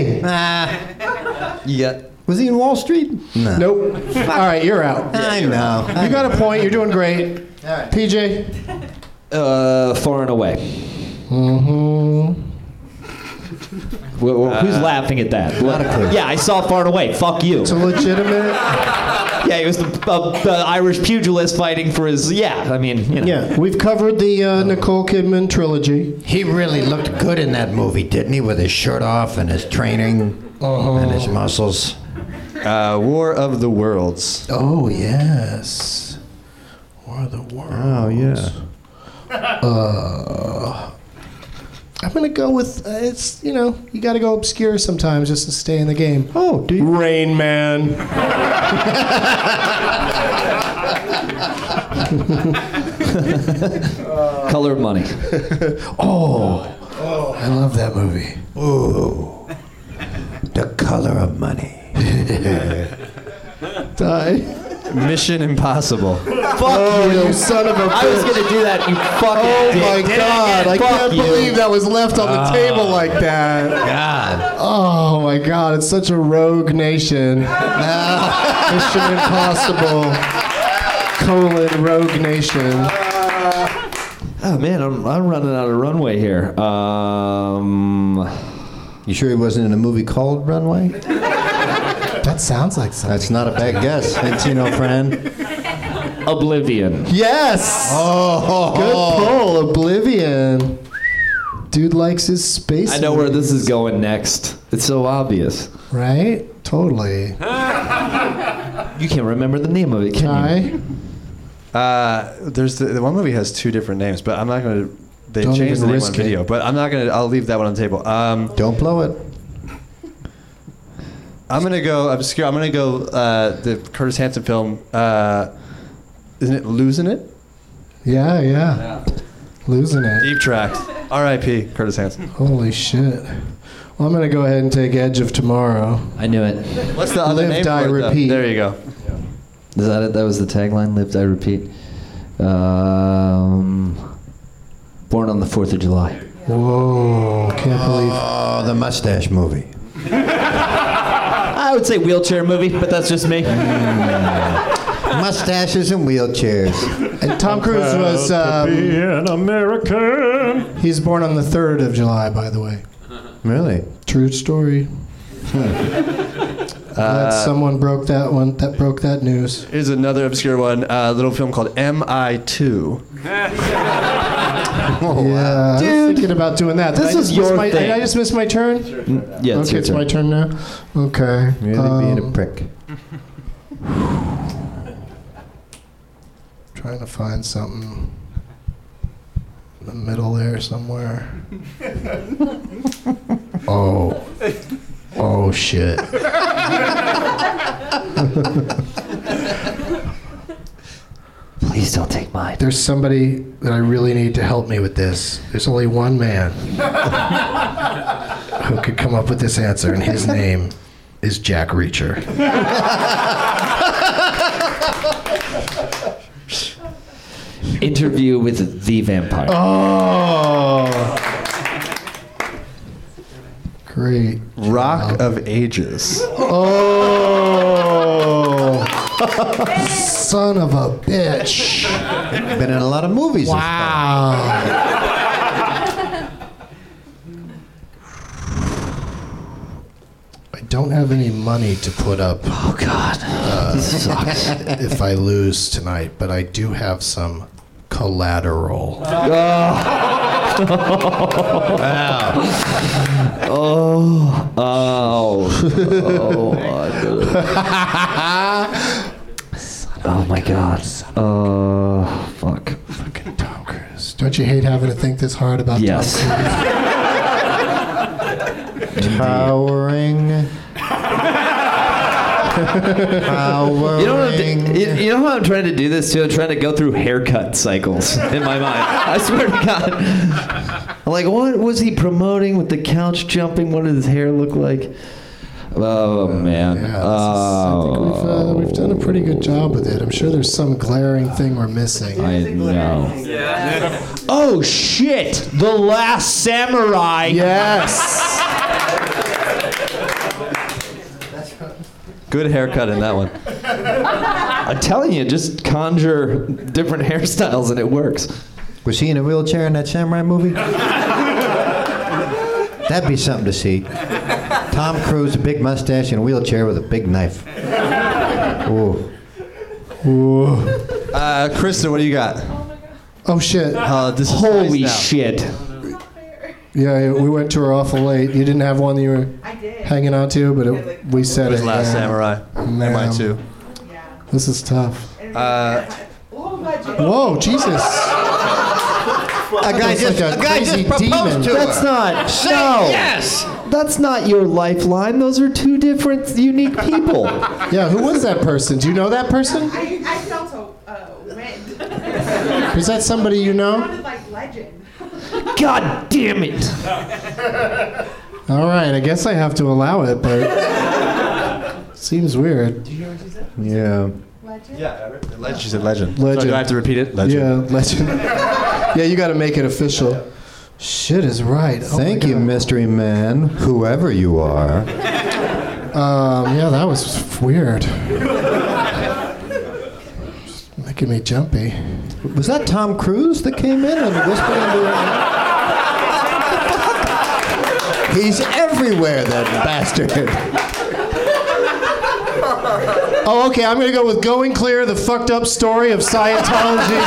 You got. Was he in Wall Street? No. Nope. All right, you're out. I know. You got a point. You're doing great. All right. PJ? Far and Away. Who's laughing at that? Not a clue. Yeah, I saw Far and Away. Fuck you. It's a legitimate. Yeah, he was the Irish pugilist fighting for his. Yeah, I mean, you know. Yeah, we've covered the Nicole Kidman trilogy. He really looked good in that movie, didn't he? With his shirt off and his training and his muscles. War of the Worlds. Oh yes, War of the Worlds. Oh yeah. I'm gonna go with it's you got to go obscure sometimes just to stay in the game. Oh, do you? Rain Man. Color of Money. Oh, I love that movie. Ooh, The Color of Money. Die. Mission Impossible. Fuck you son of a bitch. I was gonna do that, you fucking Oh my dick. God! I can't believe that was left on the table like that. God. Oh my God! It's such a rogue nation. Mission Impossible. Rogue Nation. Oh man, I'm running out of runway here. You sure he wasn't in a movie called Runway? That sounds like something. That's not a bad guess. Encino Fran. Oblivion. Yes. Oh, good pull. Oblivion. Dude likes his space. I know where this is going next. It's so obvious. Right? Totally. You can't remember the name of it, can you? There's the one movie has two different names, but I'm not going to. They Don't changed the even name on risk it. video, but I'm not going to. I'll leave that one on the table. Don't blow it. I'm going to go obscure. I'm going to go the Curtis Hanson film. Isn't it Losing It? Yeah. Losing it. Deep Tracks. R.I.P. Curtis Hanson. Holy shit. Well, I'm going to go ahead and take Edge of Tomorrow. I knew it. What's the other Live, name Die, for it, though? Repeat. There you go. Is that it? That was the tagline? Live, Die, Repeat. Born on the 4th of July. Whoa. Can't believe. Oh, the mustache movie. I would say wheelchair movie, but that's just me. Mustaches and wheelchairs. And Tom Cruise was. be an American. He's born on the 3rd of July, by the way. Really? True story. Glad someone broke that one. That broke that news. Here's another obscure one. A little film called M.I.2. Yeah, I was thinking about doing that. This is your thing. Did I just miss my turn? Yeah, it's Okay, your it's turn. my turn now. Okay. Really being a prick. Trying to find something in the middle there somewhere. Oh shit. Please Please don't take mine. There's somebody that I really need to help me with this. There's only one man who could come up with this answer, and his name is Jack Reacher. Interview with the Vampire. Oh. Great. Rock of Ages. Oh. Son of a bitch. Been in a lot of movies. Wow. I don't have any money to put up. Oh, God. This sucks. If I lose tonight, but I do have some collateral. Oh my God. Fuck. Fucking Tom Cruise. Don't you hate having to think this hard about Yes. Tom Cruise? Towering. You know how I'm trying to do this too? I'm trying to go through haircut cycles in my mind. I swear to God. I'm like, what was he promoting with the couch jumping? What did his hair look like? Oh, man. Yeah, I think we've done a pretty good job with it. I'm sure there's some glaring thing we're missing. I know. Oh, shit! The Last Samurai! Yes! Good haircut in that one. I'm telling you, just conjure different hairstyles and it works. Was he in a wheelchair in that samurai movie? That'd be something to see. Tom Cruise, a big mustache, in a wheelchair with a big knife. Ooh. Ooh. Kristen, what do you got? Oh, shit. This is Holy nice shit. Yeah, we went to her awful late. You didn't have one that you were hanging on to, but we said It was Last yeah. Samurai. And mine too. This is tough. Whoa, Jesus. A guy just proposed to her. That's not. Say No. yes. That's not your lifeline. Those are two different, unique people. Yeah, who was that person? Do you know that person? I felt a wind. Is that somebody you know? Sounded like legend. God damn it. All right, I guess I have to allow it, but seems weird. Yeah. Yeah, legend. She said legend. Legend. So do I have to repeat it? Legend. Yeah, legend. Yeah, you got to make it official. Shit is right. Thank you, mystery man, whoever you are. Yeah, that was weird. Just making me jumpy. Was that Tom Cruise that came in and whispered into her? He's everywhere, that bastard. Oh, okay, I'm going to go with Going Clear, the fucked up story of Scientology.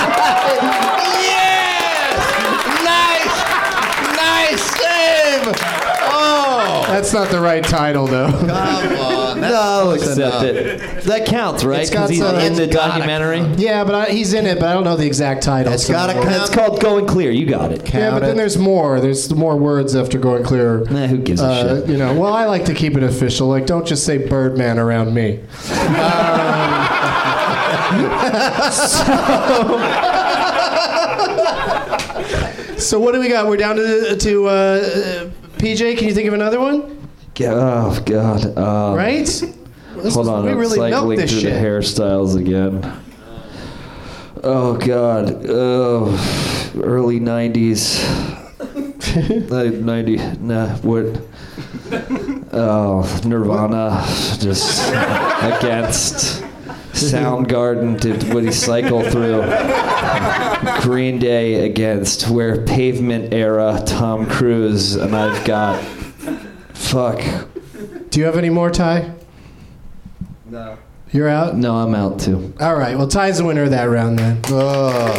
Nice save! Oh! That's not the right title, though. Come on. No, I'll accept it. That counts, right? It's got Because he's some- in the it's gotta documentary. Yeah, but he's in it, but I don't know the exact title. It's gotta count. It's called Going Clear. You got it. Yeah, but then there's more. There's more words after Going Clear. Nah, who gives a shit? You know, well, I like to keep it official. Like, don't just say Birdman around me. So what do we got? We're down to PJ. Can you think of another one? Oh, God. Right? Hold on. We I'm really milked cycling this through shit. the hairstyles again. Oh, God. Oh, early 90s. 90. Oh, Nirvana. Just against. Soundgarden did what he cycled through. Green Day against Where Pavement era Tom Cruise, and I've got fuck. Do you have any more, Ty? No. You're out? No, I'm out too. All right. Well, Ty's the winner of that round then. Oh.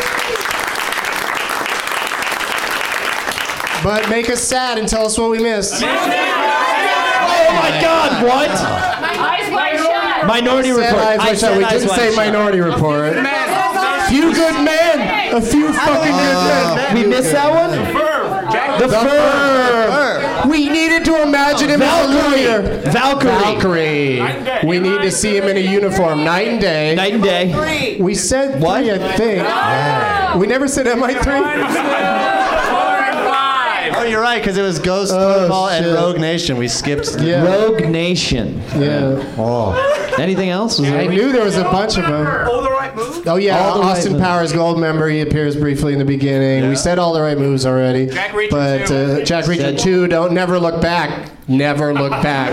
But make us sad and tell us what we missed. Oh my God! What? Minority Said Report. Eyes Wide Shut. We didn't say Minority Report. Few good men. A few fucking good men. We missed that one? The Firm. We needed to imagine imagine him as a lawyer. Valkyrie. Valkyrie. We need to see him in a uniform. Night and day. Night and day. We said What? 3, I think. We never said MI3. Oh, you're right, because it was Ghost Football and Rogue Nation. We skipped. Yeah. Rogue Nation. Yeah. Oh. Anything else? Was I there- knew there was a bunch of them. All the right moves. Oh yeah, All the Right Austin Moves. Powers, Gold member. He appears briefly in the beginning. We said all the right moves already. Jack Reacher but 2. Jack Reacher 2, don't never look back. Never look back.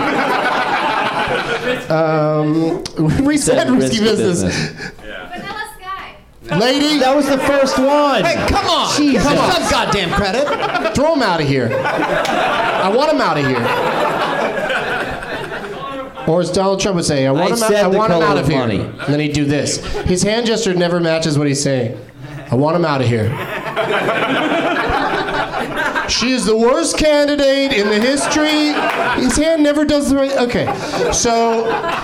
We said risky business. Vanilla Sky. Lady, That was the first one. Hey, come on! Jesus. Come on! Some goddamn credit. throw him out of here. I want him out of here. Or as Donald Trump would say, I want him said the out color of of here. money. And then he'd do this. His hand gesture never matches what he's saying. I want him out of here. She is the worst candidate in the history. His hand never does the right. Okay, so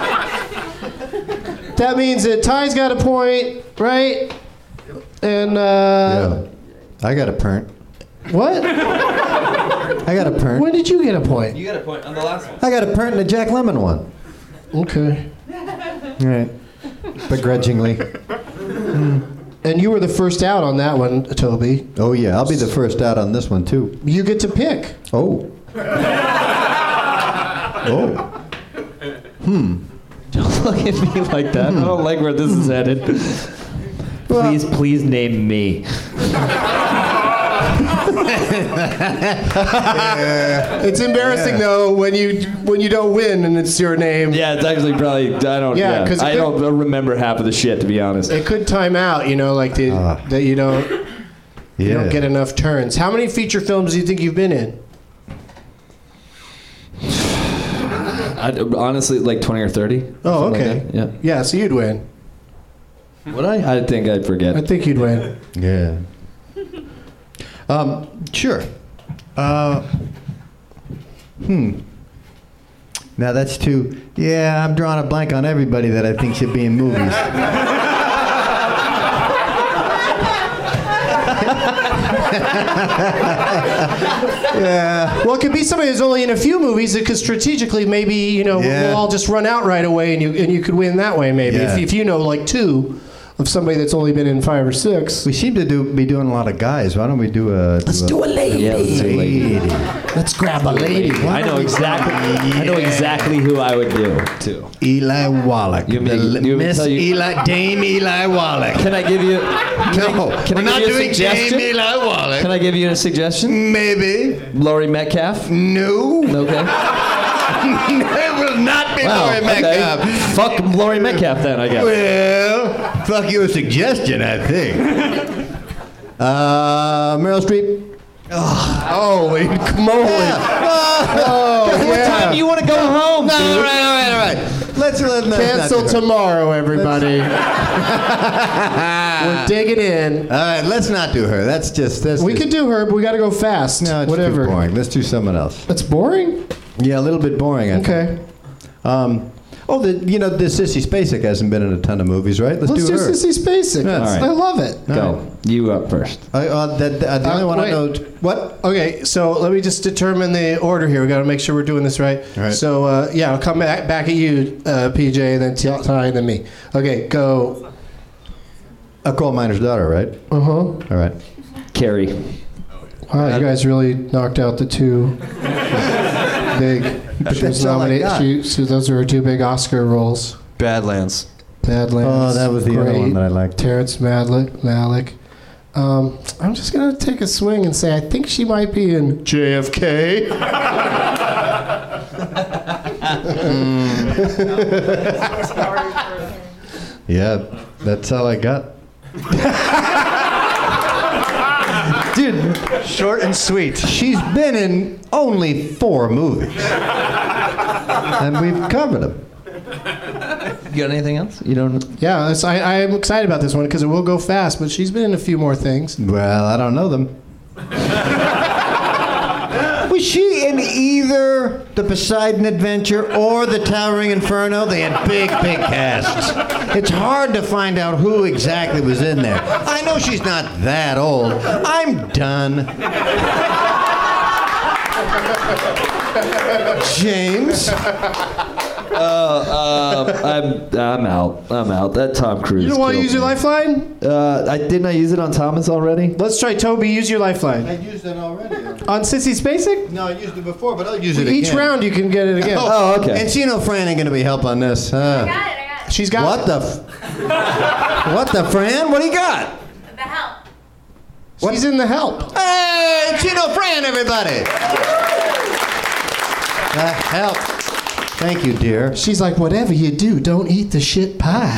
that means that Ty's got a point, right? And Yeah. I got a pernt. what? I got a pernt. When did you get a point? You got a point on the last one. I got a pernt in the Jack Lemmon one. Okay. All right. Begrudgingly. And you were the first out on that one, Toby. Oh yeah, I'll be the first out on this one too. You get to pick. Oh. Oh. Don't look at me like that. I don't like where this is headed. Please name me. It's embarrassing though when you don't win and it's your name. Yeah, it's actually probably I don't. Yeah, Yeah, 'cause it I could- don't remember half of the shit to be honest. It could time out, like that you don't get enough turns. How many feature films do you think you've been in? Honestly, like 20 or 30. Oh, something okay. like that. Yeah, so you'd win. Would I? I think I'd forget. I think you'd win. Yeah. Sure. Now that's too. Yeah, I'm drawing a blank on everybody that I think should be in movies. Yeah. Well, it could be somebody who's only in a few movies because strategically, maybe we'll all just run out right away, and you could win that way. Maybe Yeah. if you know like 2 of somebody that's only been in 5 or 6. We seem to be doing a lot of guys. Why don't we do a? Let's do a lady. Yeah, let's do a lady. Let's grab a lady. I know exactly who I would do too. Eli Wallach. You mean- you mean Miss tell you- Dame Eli Wallach. Can I give you? Can No, I we're not give you a doing suggestion? Dame Eli Wallach. Can I give you a suggestion? Maybe. Laurie Metcalf? No. Okay. It will not be Wow, Laurie okay. Metcalf. Fuck Laurie Metcalf then, I guess. Well, fuck your suggestion, I think. Meryl Streep. Holy moly! Oh, What time do you want to go home, No, dude? all right. Let's Cancel not do her. tomorrow, everybody. We're digging in. All right, let's not do her. That's We just, could do her, but we got to go fast. No, it's Whatever. too boring. Let's do someone else. That's boring. Yeah, a little bit boring. I think. Okay. The Sissy Spacek hasn't been in a ton of movies, right? Let's Let's do do her. Sissy Spacek. Yeah. All right. I love it. Go. You up first. The only one I wait. know. What? Okay, so let me just determine the order here. We got to make sure we're doing this right. All right. So I'll come back at you, PJ, and then Ty, and then me. Okay, go. A coal miner's daughter, right? All right. Carrie. Wow, you guys really knocked out the 2 big. She was That's all I nominated. got. So those are her 2 big Oscar roles. Badlands. Badlands. Oh, that was the other great. one that I liked. Terrence Malick. I'm just gonna take a swing and say I think she might be in JFK. Yeah, that's all I got. Dude, short and sweet. She's been in only 4 movies, and we've covered them. You got anything else? You don't. Yeah, I'm excited about this one because it will go fast. But she's been in a few more things. Well, I don't know them. Was she in either the Poseidon Adventure or the Towering Inferno? They had big casts. It's hard to find out who exactly was in there. I know she's not that old. I'm done. James. I'm out. That Tom Cruise. You don't want to killed use your me. lifeline? Didn't I use it on Thomas already? Let's try Toby. Use your lifeline. I used it already. On Sissy Spacek? No, I used it before, but I'll use it Each again. round you can get it again. Oh, okay. Encino Fran ain't gonna be help on this. I got it. She's got What the? What the, Fran? What do you got? The help. She's in the help. Hey, Encino Fran, everybody. The help. Thank you, dear. She's like, whatever you do, don't eat the shit pie.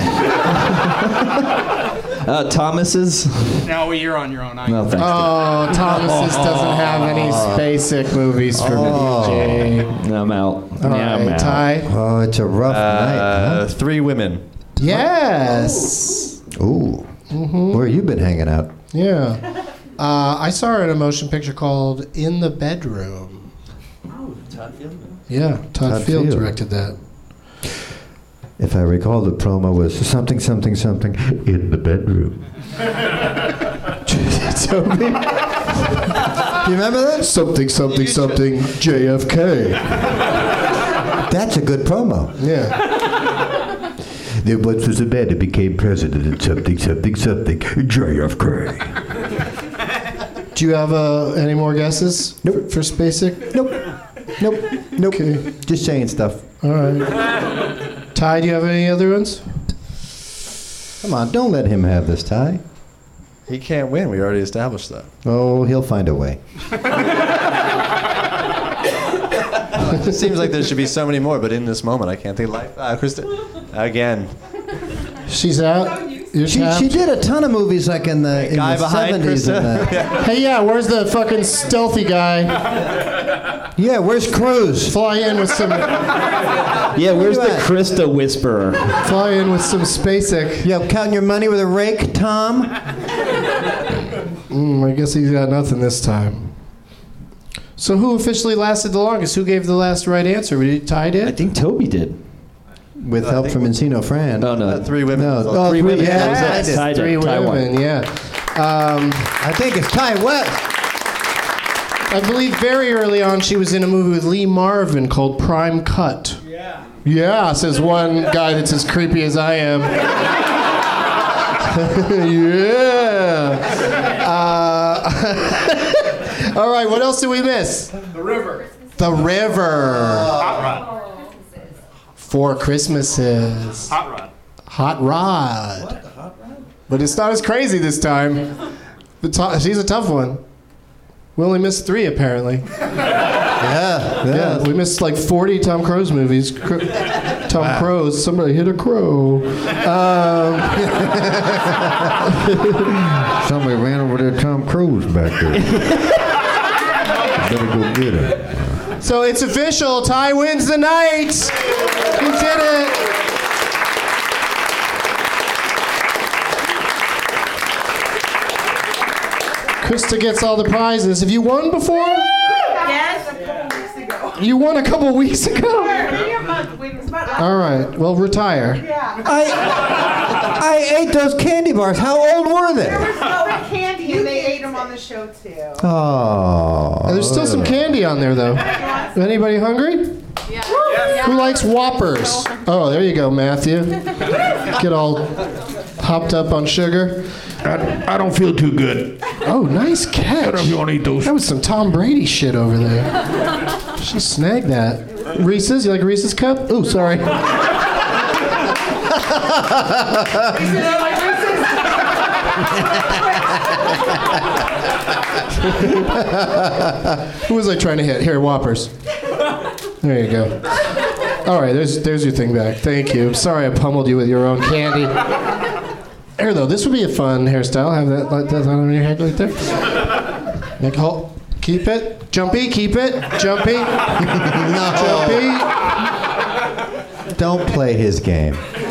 Thomas's. No, you're on your own. No, thanks. Oh, Thomas's doesn't have any Spacek movies for me, I'm out. All right, Ty. Oh, it's a rough night. Huh? 3 women. Yes. Ooh. Where you been hanging out? Yeah. I saw her in a motion picture called In the Bedroom. Todd Field. Yeah, Todd Field directed that. If I recall, the promo was something, something, something in the bedroom. Toby? Do you remember that? Something, something, something, JFK. That's a good promo. Yeah. There once was a man who became president and something, something, something, JFK. Do you have any more guesses? Nope. For Spacek? Nope. Nope. Nope. Okay. Just saying stuff. All right. Ty, do you have any other ones? Come on, don't let him have this, Ty. He can't win. We already established that. Oh, he'll find a way. It just seems like there should be so many more, but in this moment, I can't think of life. Krista, again. She's out. You're She tapped. did a ton of movies like in the, in Guy the behind 70s. Krista. And the, Hey, yeah, where's the fucking stealthy guy? yeah, where's Cruz? Fly in with some Yeah, where's the Where you at? Krista Whisperer? fly in with some Spacek. Yo, counting your money with a rake, Tom? I guess he's got nothing this time. So who officially lasted the longest? Who gave the last right answer? Ty I did? think Toby did. With help from Encino Fran. Oh no, 3 women. No, Oh, three women. Yeah, That was it. Ty did. three Ty won. women, yeah. I think it's Ty West. I believe very early on she was in a movie with Lee Marvin called Prime Cut. Yeah. Yeah, says one guy that's as creepy as I am. Yeah. All right, what else did we miss? The river. The River. Hot rod. Four Christmases. Hot rod. Hot Rod. But it's not as crazy this time. She's a tough one. We only missed 3 apparently. Yeah. We missed like 40 Tom Cruise movies. Tom Cruise, somebody hit a crow. Somebody ran over there, Tom Cruise back there. Better go get him. So it's official. Ty wins the night. He did it. Krista gets all the prizes. Have you won before? Yes, a couple weeks ago. You won a couple weeks ago. Maybe a month. Wait, it's about All right. Well, retire. Yeah. I ate those candy bars. How old were they? There was no candy, and they ate them on the show too. Oh. There's still some candy on there, though. Anybody hungry? Yeah. Who likes Whoppers? Oh, there you go, Matthew. Get all hopped up on sugar. I don't feel too good. Oh, nice catch. I don't know if you want to eat those. That was some Tom Brady shit over there. She snagged that. Reese's? You like a Reese's cup? Ooh, sorry. Who was I trying to hit? Here, Whoppers. There you go. All right, there's your thing back. Thank you. Sorry I pummeled you with your own candy. Here, though, this would be a fun hairstyle. Have that on your head right there. Keep it. Jumpy, keep it. Jumpy. No. Jumpy. Don't play his game.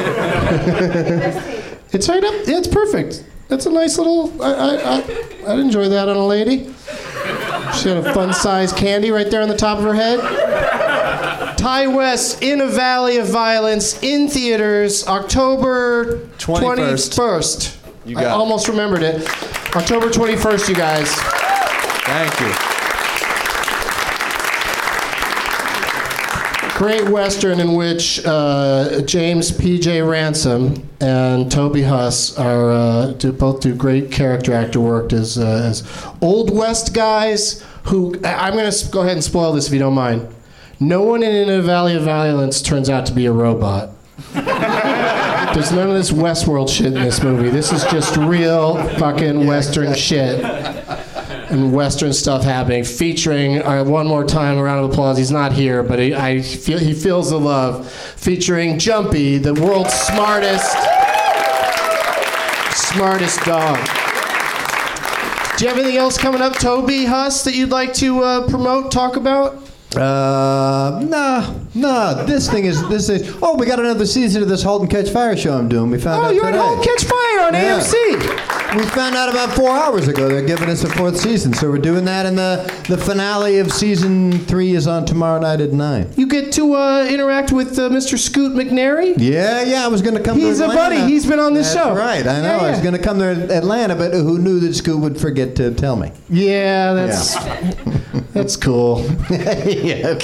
It's right up. Yeah, it's perfect. That's a nice little. I'd enjoy that on a lady. She had a fun-sized candy right there on the top of her head. Ty West, In a Valley of Violence, in theaters, October 21st. You got I it. almost remembered it. October 21st, you guys. Thank you. great Western in which James P.J. Ransom and Toby Huss are both do great character actor work as Old West guys who, I'm going to go ahead and spoil this if you don't mind. No one in A Valley of Violence turns out to be a robot. There's none of this Westworld shit in this movie. This is just real fucking Western shit. And Western stuff happening, featuring, one more time, a round of applause, he's not here, but he feels the love, featuring Jumpy, the world's smartest dog. Do you have anything else coming up, Toby Huss, that you'd like to promote, talk about? No. This is. Oh, we got another season of this Halt and Catch Fire show I'm doing. We found out you're today. at Halt and Catch Fire on AMC. We found out about 4 hours ago. They're giving us a 4th season, so we're doing that, and the finale of season 3 is on tomorrow night at 9. You get to interact with Mr. Scoot McNairy? Yeah. I was going to come to Atlanta. He's a buddy. He's been on this show. Right. I know. Yeah. I was going to come to Atlanta, but who knew that Scoot would forget to tell me? Yeah, that's cool. Yeah.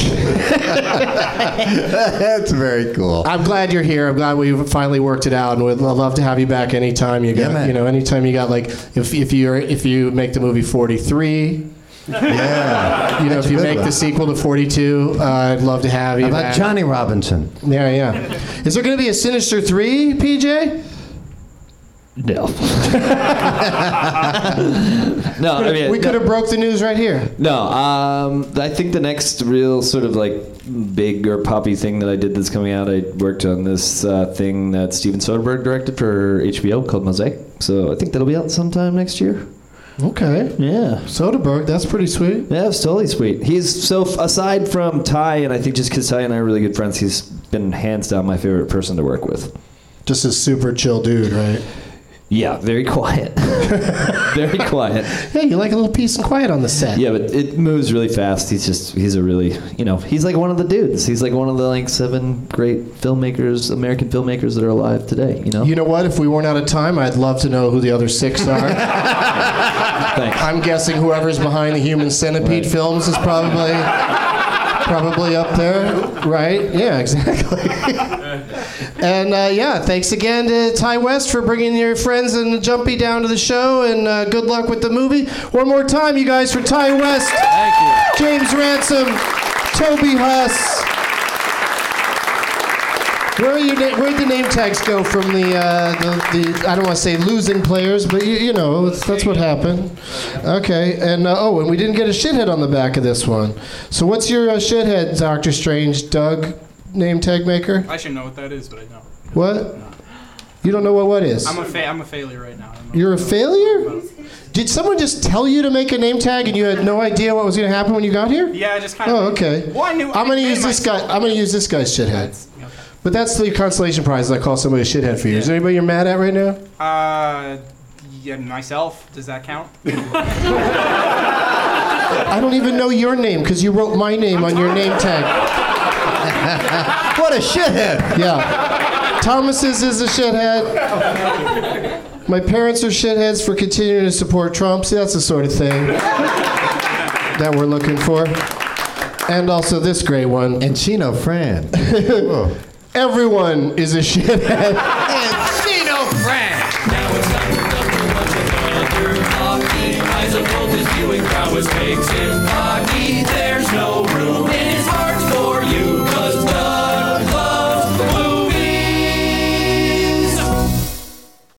That's very cool. I'm glad you're here. I'm glad we finally worked it out, and we'd love to have you back anytime you got. Anytime you got if you make the movie 43. Yeah. If you make the sequel to 42, I'd love to have you. How about back. Johnny Robinson? Yeah. Is there going to be a Sinister 3, PJ? No. No, I mean... We could have broke the news right here. No, I think the next real sort of big or poppy thing that I did that's coming out, I worked on this thing that Steven Soderbergh directed for HBO called Mosaic. So I think that'll be out sometime next year. Okay. Yeah. Soderbergh, that's pretty sweet. Yeah, it's totally sweet. He's aside from Ty, and I think just because Ty and I are really good friends, he's been hands down my favorite person to work with. Just a super chill dude, right? Yeah, very quiet. Very quiet. Yeah, you like a little peace and quiet on the set. Yeah, but it moves really fast. He's a really, he's like one of the dudes. He's like one of the 7 great filmmakers, American filmmakers that are alive today, You know what? If we weren't out of time, I'd love to know who the other 6 are. Thanks. I'm guessing whoever's behind the Human Centipede films is probably up there, right? Yeah, exactly. And thanks again to Ty West for bringing your friends and Jumpy down to the show, and good luck with the movie. One more time, you guys, for Ty West, thank you. James Ransom, Toby Huss. Where'd the name tags go from the I don't want to say losing players, but that's what happened. Okay, and and we didn't get a shithead on the back of this one. So what's your shithead, Doctor Strange, Doug, name tag maker? I should know what that is, but I don't. What? No. You don't know what is? I'm a failure right now. You're a failure? Did someone just tell you to make a name tag and you had no idea what was going to happen when you got here? Yeah, I just kind of. Oh, okay. Well, I knew. I'm going to use this guy. I'm going to use this guy's shithead. But that's the consolation prize. I call somebody a shithead for you. Is there anybody you're mad at right now? Yeah, myself. Does that count? I don't even know your name because you wrote my name on your name tag. What a shithead! Yeah. Thomas's is a shithead. My parents are shitheads for continuing to support Trump. See, that's the sort of thing that we're looking for. And also this great one. Encino Fran. Everyone is a shithead. Encino Fran. Now it's time for number 1 with Mother Talking. Eyes of both his viewing prowess makes him podcast.